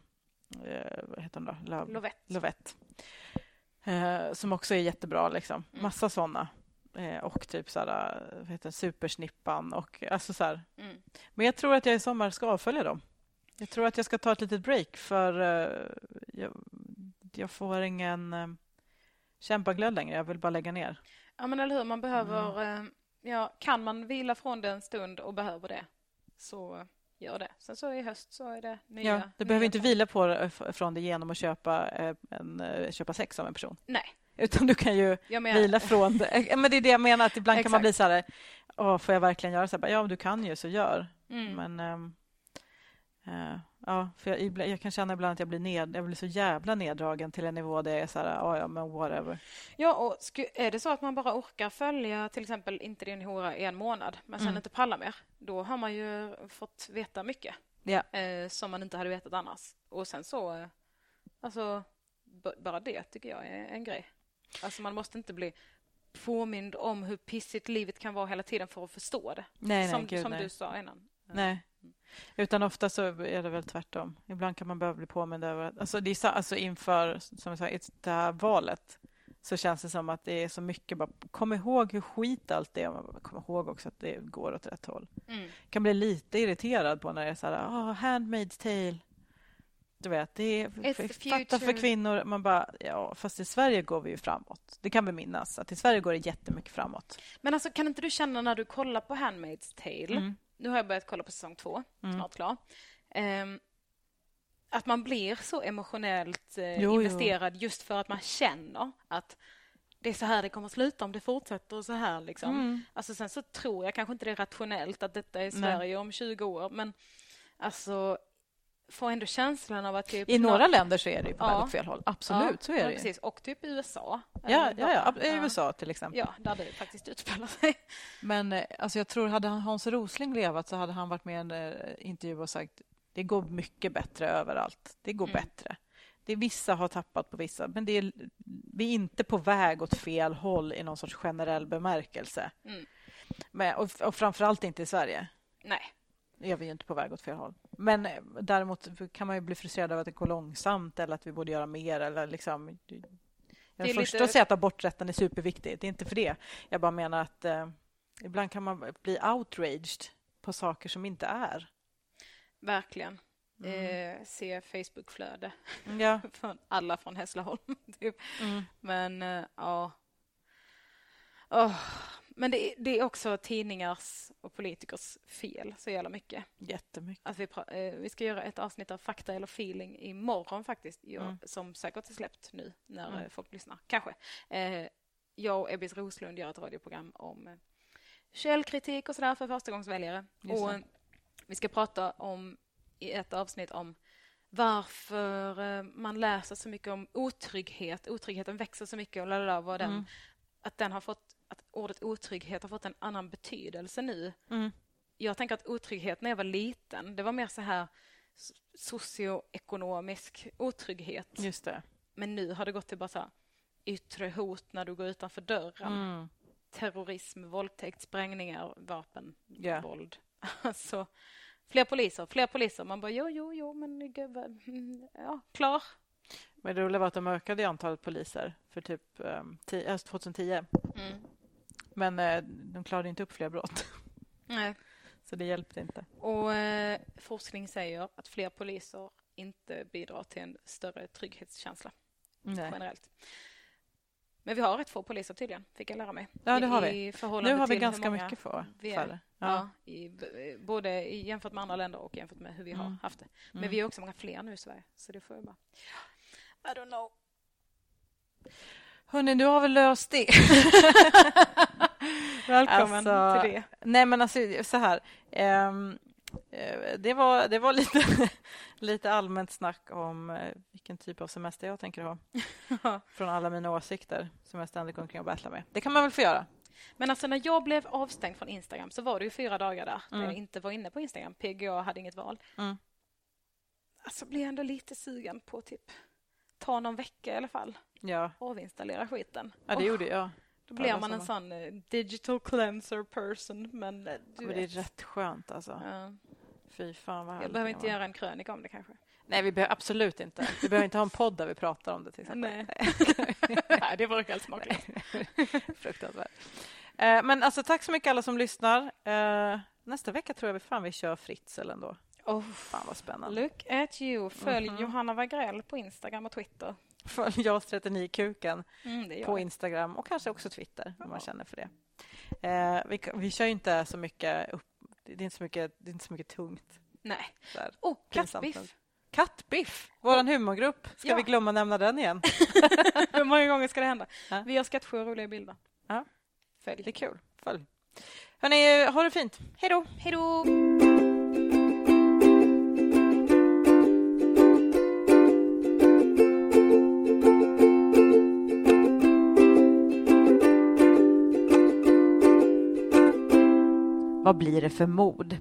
B: vad heter hon då? Lo-
G: Lovette.
B: Lovette. Eh, som också är jättebra, liksom. Mm. Massa sådana. Eh, och typ såhär, vad heter det, Supersnippan och alltså så här. Mm. Men jag tror att jag i sommar ska avfölja dem. Jag tror att jag ska ta ett litet break för uh, jag, jag får ingen uh, kämpaglöd längre. Jag vill bara lägga ner.
G: Ja men eller hur, man behöver mm. uh, ja, kan man vila från det en stund och behöver det så gör det. Sen så i höst så är det nya.
B: Ja, du behöver inte vila på det från det genom att köpa, uh, en, uh, köpa sex av en person.
G: Nej.
B: Utan du kan ju vila från det. Men det är det jag menar, att ibland kan man bli så här, åh, får jag verkligen göra så här? Ja, du kan ju, så gör. Mm. Men um, uh, ja, för jag, jag kan känna ibland att jag blir ned, jag blir så jävla neddragen till en nivå där jag är så här, oh, ja, men whatever.
G: Ja, och sku, är det så att man bara orkar följa till exempel inte din hora i en månad, men sen mm. inte pallar mer, då har man ju fått veta mycket
B: ja.
G: eh, som man inte hade vetat annars. Och sen så, eh, alltså, b- bara det tycker jag är en grej. Alltså man måste inte bli påmind om hur pissigt livet kan vara hela tiden för att förstå det.
B: Nej,
G: som
B: nej, gud,
G: som
B: nej.
G: du sa innan.
B: Nej. Utan ofta så är det väl tvärtom. Ibland kan man behöva bli påmind över... Alltså, det är så, alltså inför som jag sa, det här valet så känns det som att det är så mycket bara... Kom ihåg hur skit allt det är. Kom ihåg också att det går åt rätt håll. Mm. Kan bli lite irriterad på när det är så här... Oh, Handmaid's Tale. Du vet, det är fatta för kvinnor. Man bara, ja, fast i Sverige går vi ju framåt. Det kan vi minnas. Att i Sverige går det jättemycket framåt.
G: Men alltså, kan inte du känna när du kollar på Handmaid's Tale... Mm. Nu har jag börjat kolla på säsong två, mm. snart klar. Um, att man blir så emotionellt uh, jo, investerad jo. just för att man känner att det är så här det kommer att sluta om det fortsätter och så här. Liksom. Mm. Alltså, sen så tror jag kanske inte det är rationellt att detta är Sverige Nej. om tjugo år. Men alltså, får ändå känslan av att typ...
B: I några länder så är det ju på
G: ja.
B: väg åt fel håll. Absolut,
G: ja,
B: så är det
G: ja,
B: ju.
G: Precis. Och typ U S A.
B: Ja, ja, ja, i
G: ja.
B: U S A till exempel.
G: Ja, där det faktiskt utspelar sig.
B: Men alltså, jag tror hade Hans Rosling levat så hade han varit med i en uh, intervju och sagt det går mycket bättre överallt. Det går mm. bättre. Det är vissa har tappat på vissa, men det är, vi är inte på väg åt fel håll i någon sorts generell bemärkelse. Mm. Men, och, och framförallt inte i Sverige.
G: Nej.
B: Är vi inte på väg åt fel håll. Men däremot kan man ju bli frustrerad av att det går långsamt eller att vi borde göra mer. Eller liksom, jag är först lite... att säga att aborträtten är superviktig. Det är inte för det. Jag bara menar att eh, ibland kan man bli outraged på saker som inte är.
G: Verkligen.
B: Mm.
G: Eh, se Facebook-flöde.
B: Ja.
G: från alla från Hässleholm. Typ.
B: Mm.
G: Men eh, ja... Oh. Men det är, det är också tidningars och politikers fel så jävla mycket.
B: Jättemycket.
G: Att vi, pra- eh, vi ska göra ett avsnitt av Fakta eller feeling imorgon faktiskt. Jag, mm. Som säkert är släppt nu när mm. eh, folk lyssnar. Kanske. Eh, jag och Ebbis Roslund gör ett radioprogram om eh, källkritik och sådär för förstagångsväljare. Och eh, vi ska prata om i ett avsnitt om varför eh, man läser så mycket om otrygghet. Otryggheten växer så mycket och lalala, vad den, mm. att den har fått att ordet otrygghet har fått en annan betydelse nu. Mm. Jag tänker att otrygghet när jag var liten, det var mer så här socioekonomisk otrygghet.
B: Just det.
G: Men nu har det gått till bara så här yttre hot när du går utanför dörren. Mm. Terrorism, våldtäkt, sprängningar, vapen, yeah. våld. Alltså, fler poliser, fler poliser. Man bara, jo, jo, jo, men ja, klar.
B: Men det roliga var att de ökade i antalet poliser för typ um, tio, tjugohundratio. Mm. Men eh, de klarade inte upp fler brott.
G: Nej.
B: Så det hjälpte inte.
G: Och eh, forskning säger att fler poliser inte bidrar till en större trygghetskänsla. Nej. Generellt. Men vi har rätt få poliser tydligen, fick jag lära mig.
B: Ja, det har
G: I,
B: vi. Nu har vi ganska mycket
G: för.
B: Vi
G: är, ja. ja i, både i, jämfört med andra länder och jämfört med hur vi mm. har haft det. Men mm. vi är också många fler nu i Sverige. Så det får jag bara... I don't know.
B: Hörrni, du har väl löst det.
G: Välkommen
B: alltså,
G: till det.
B: Nej, men alltså så här. Um, det var, det var lite, lite allmänt snack om uh, vilken typ av semester jag tänker ha. Från alla mina åsikter som jag ständigt går omkring och battlar med. Det kan man väl få göra.
G: Men alltså när jag blev avstängd från Instagram så var det ju fyra dagar där. Mm. Där jag inte var inne på Instagram. P G A hade inget val. Mm. Alltså blev jag ändå lite sugen på typ ta någon vecka i alla fall.
B: Ja.
G: Avinstallera skiten.
B: Ja, det oh. gjorde jag.
G: Då blir man en sån uh, digital cleanser person. Men, uh, du
B: men det är rätt skönt alltså.
G: Ja.
B: Fy fan vad
G: jag behöver inte göra en krönika om det kanske.
B: Nej, vi behöver absolut inte. Vi behöver inte ha en podd där vi pratar om det till exempel.
G: Nej, Nej det var helt smakligt.
B: Fruktansvärt. Uh, men alltså tack så mycket alla som lyssnar. Uh, nästa vecka tror jag vi fan vi kör Fritzl ändå.
G: Oh,
B: fan vad spännande.
G: Look at you. Följ mm-hmm. Johanna Wagrell på Instagram och Twitter.
B: Följ Jas trettionio Kuken
G: mm,
B: på Instagram och kanske också Twitter om man känner för det. Eh, vi, vi kör ju inte så mycket upp, det är inte så mycket, det är inte så mycket tungt.
G: Nej. Åh, oh, Kattbiff.
B: Kattbiff, våran oh. humorgrupp. Ska ja. vi glömma nämna den igen?
G: Hur många gånger ska det hända? Ja. Vi har sketcher och roliga bilder.
B: Ja.
G: Följ.
B: Det är kul. Följ. Hörrni, ha det fint. Hej då.
G: Hej då.
B: Vad blir det för mod?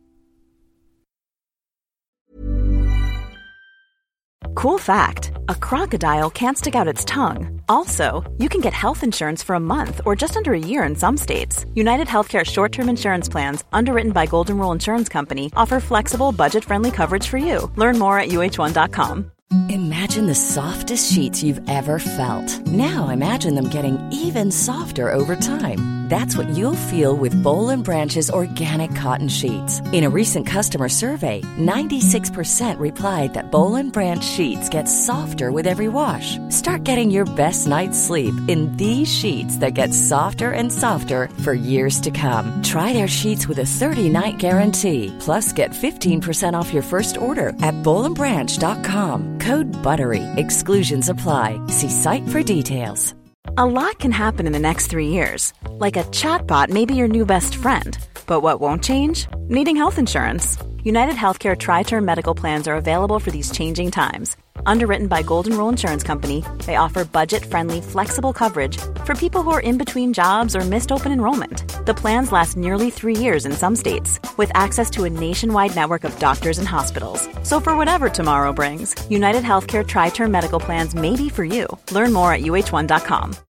L: Cool fact, a crocodile can't stick out its tongue. Also, you can get health insurance for a month or just under a year in some states. United Healthcare short-term insurance plans, underwritten by Golden Rule Insurance Company, offer flexible, budget-friendly coverage for you. Learn more at U H one dot com.
M: Imagine the softest sheets you've ever felt. Now imagine them getting even softer over time. That's what you'll feel with Boll and Branch's organic cotton sheets. In a recent customer survey, ninety-six percent replied that Boll and Branch sheets get softer with every wash. Start getting your best night's sleep in these sheets that get softer and softer for years to come. Try their sheets with a thirty-night guarantee. Plus, get fifteen percent off your first order at boll and branch dot com. Code BUTTERY. Exclusions apply. See site for details.
F: A lot can happen in the next three years. Like a chatbot may be your new best friend. But what won't change? Needing health insurance.
L: United Healthcare Tri-Term Medical Plans are available for these changing times. Underwritten by Golden Rule Insurance Company, they offer budget-friendly, flexible coverage for people who are in between jobs or missed open enrollment. The plans last nearly three years in some states, with access to a nationwide network of doctors and hospitals. So for whatever tomorrow brings, United Healthcare Tri-Term Medical Plans may be for you. Learn more at U H one dot com.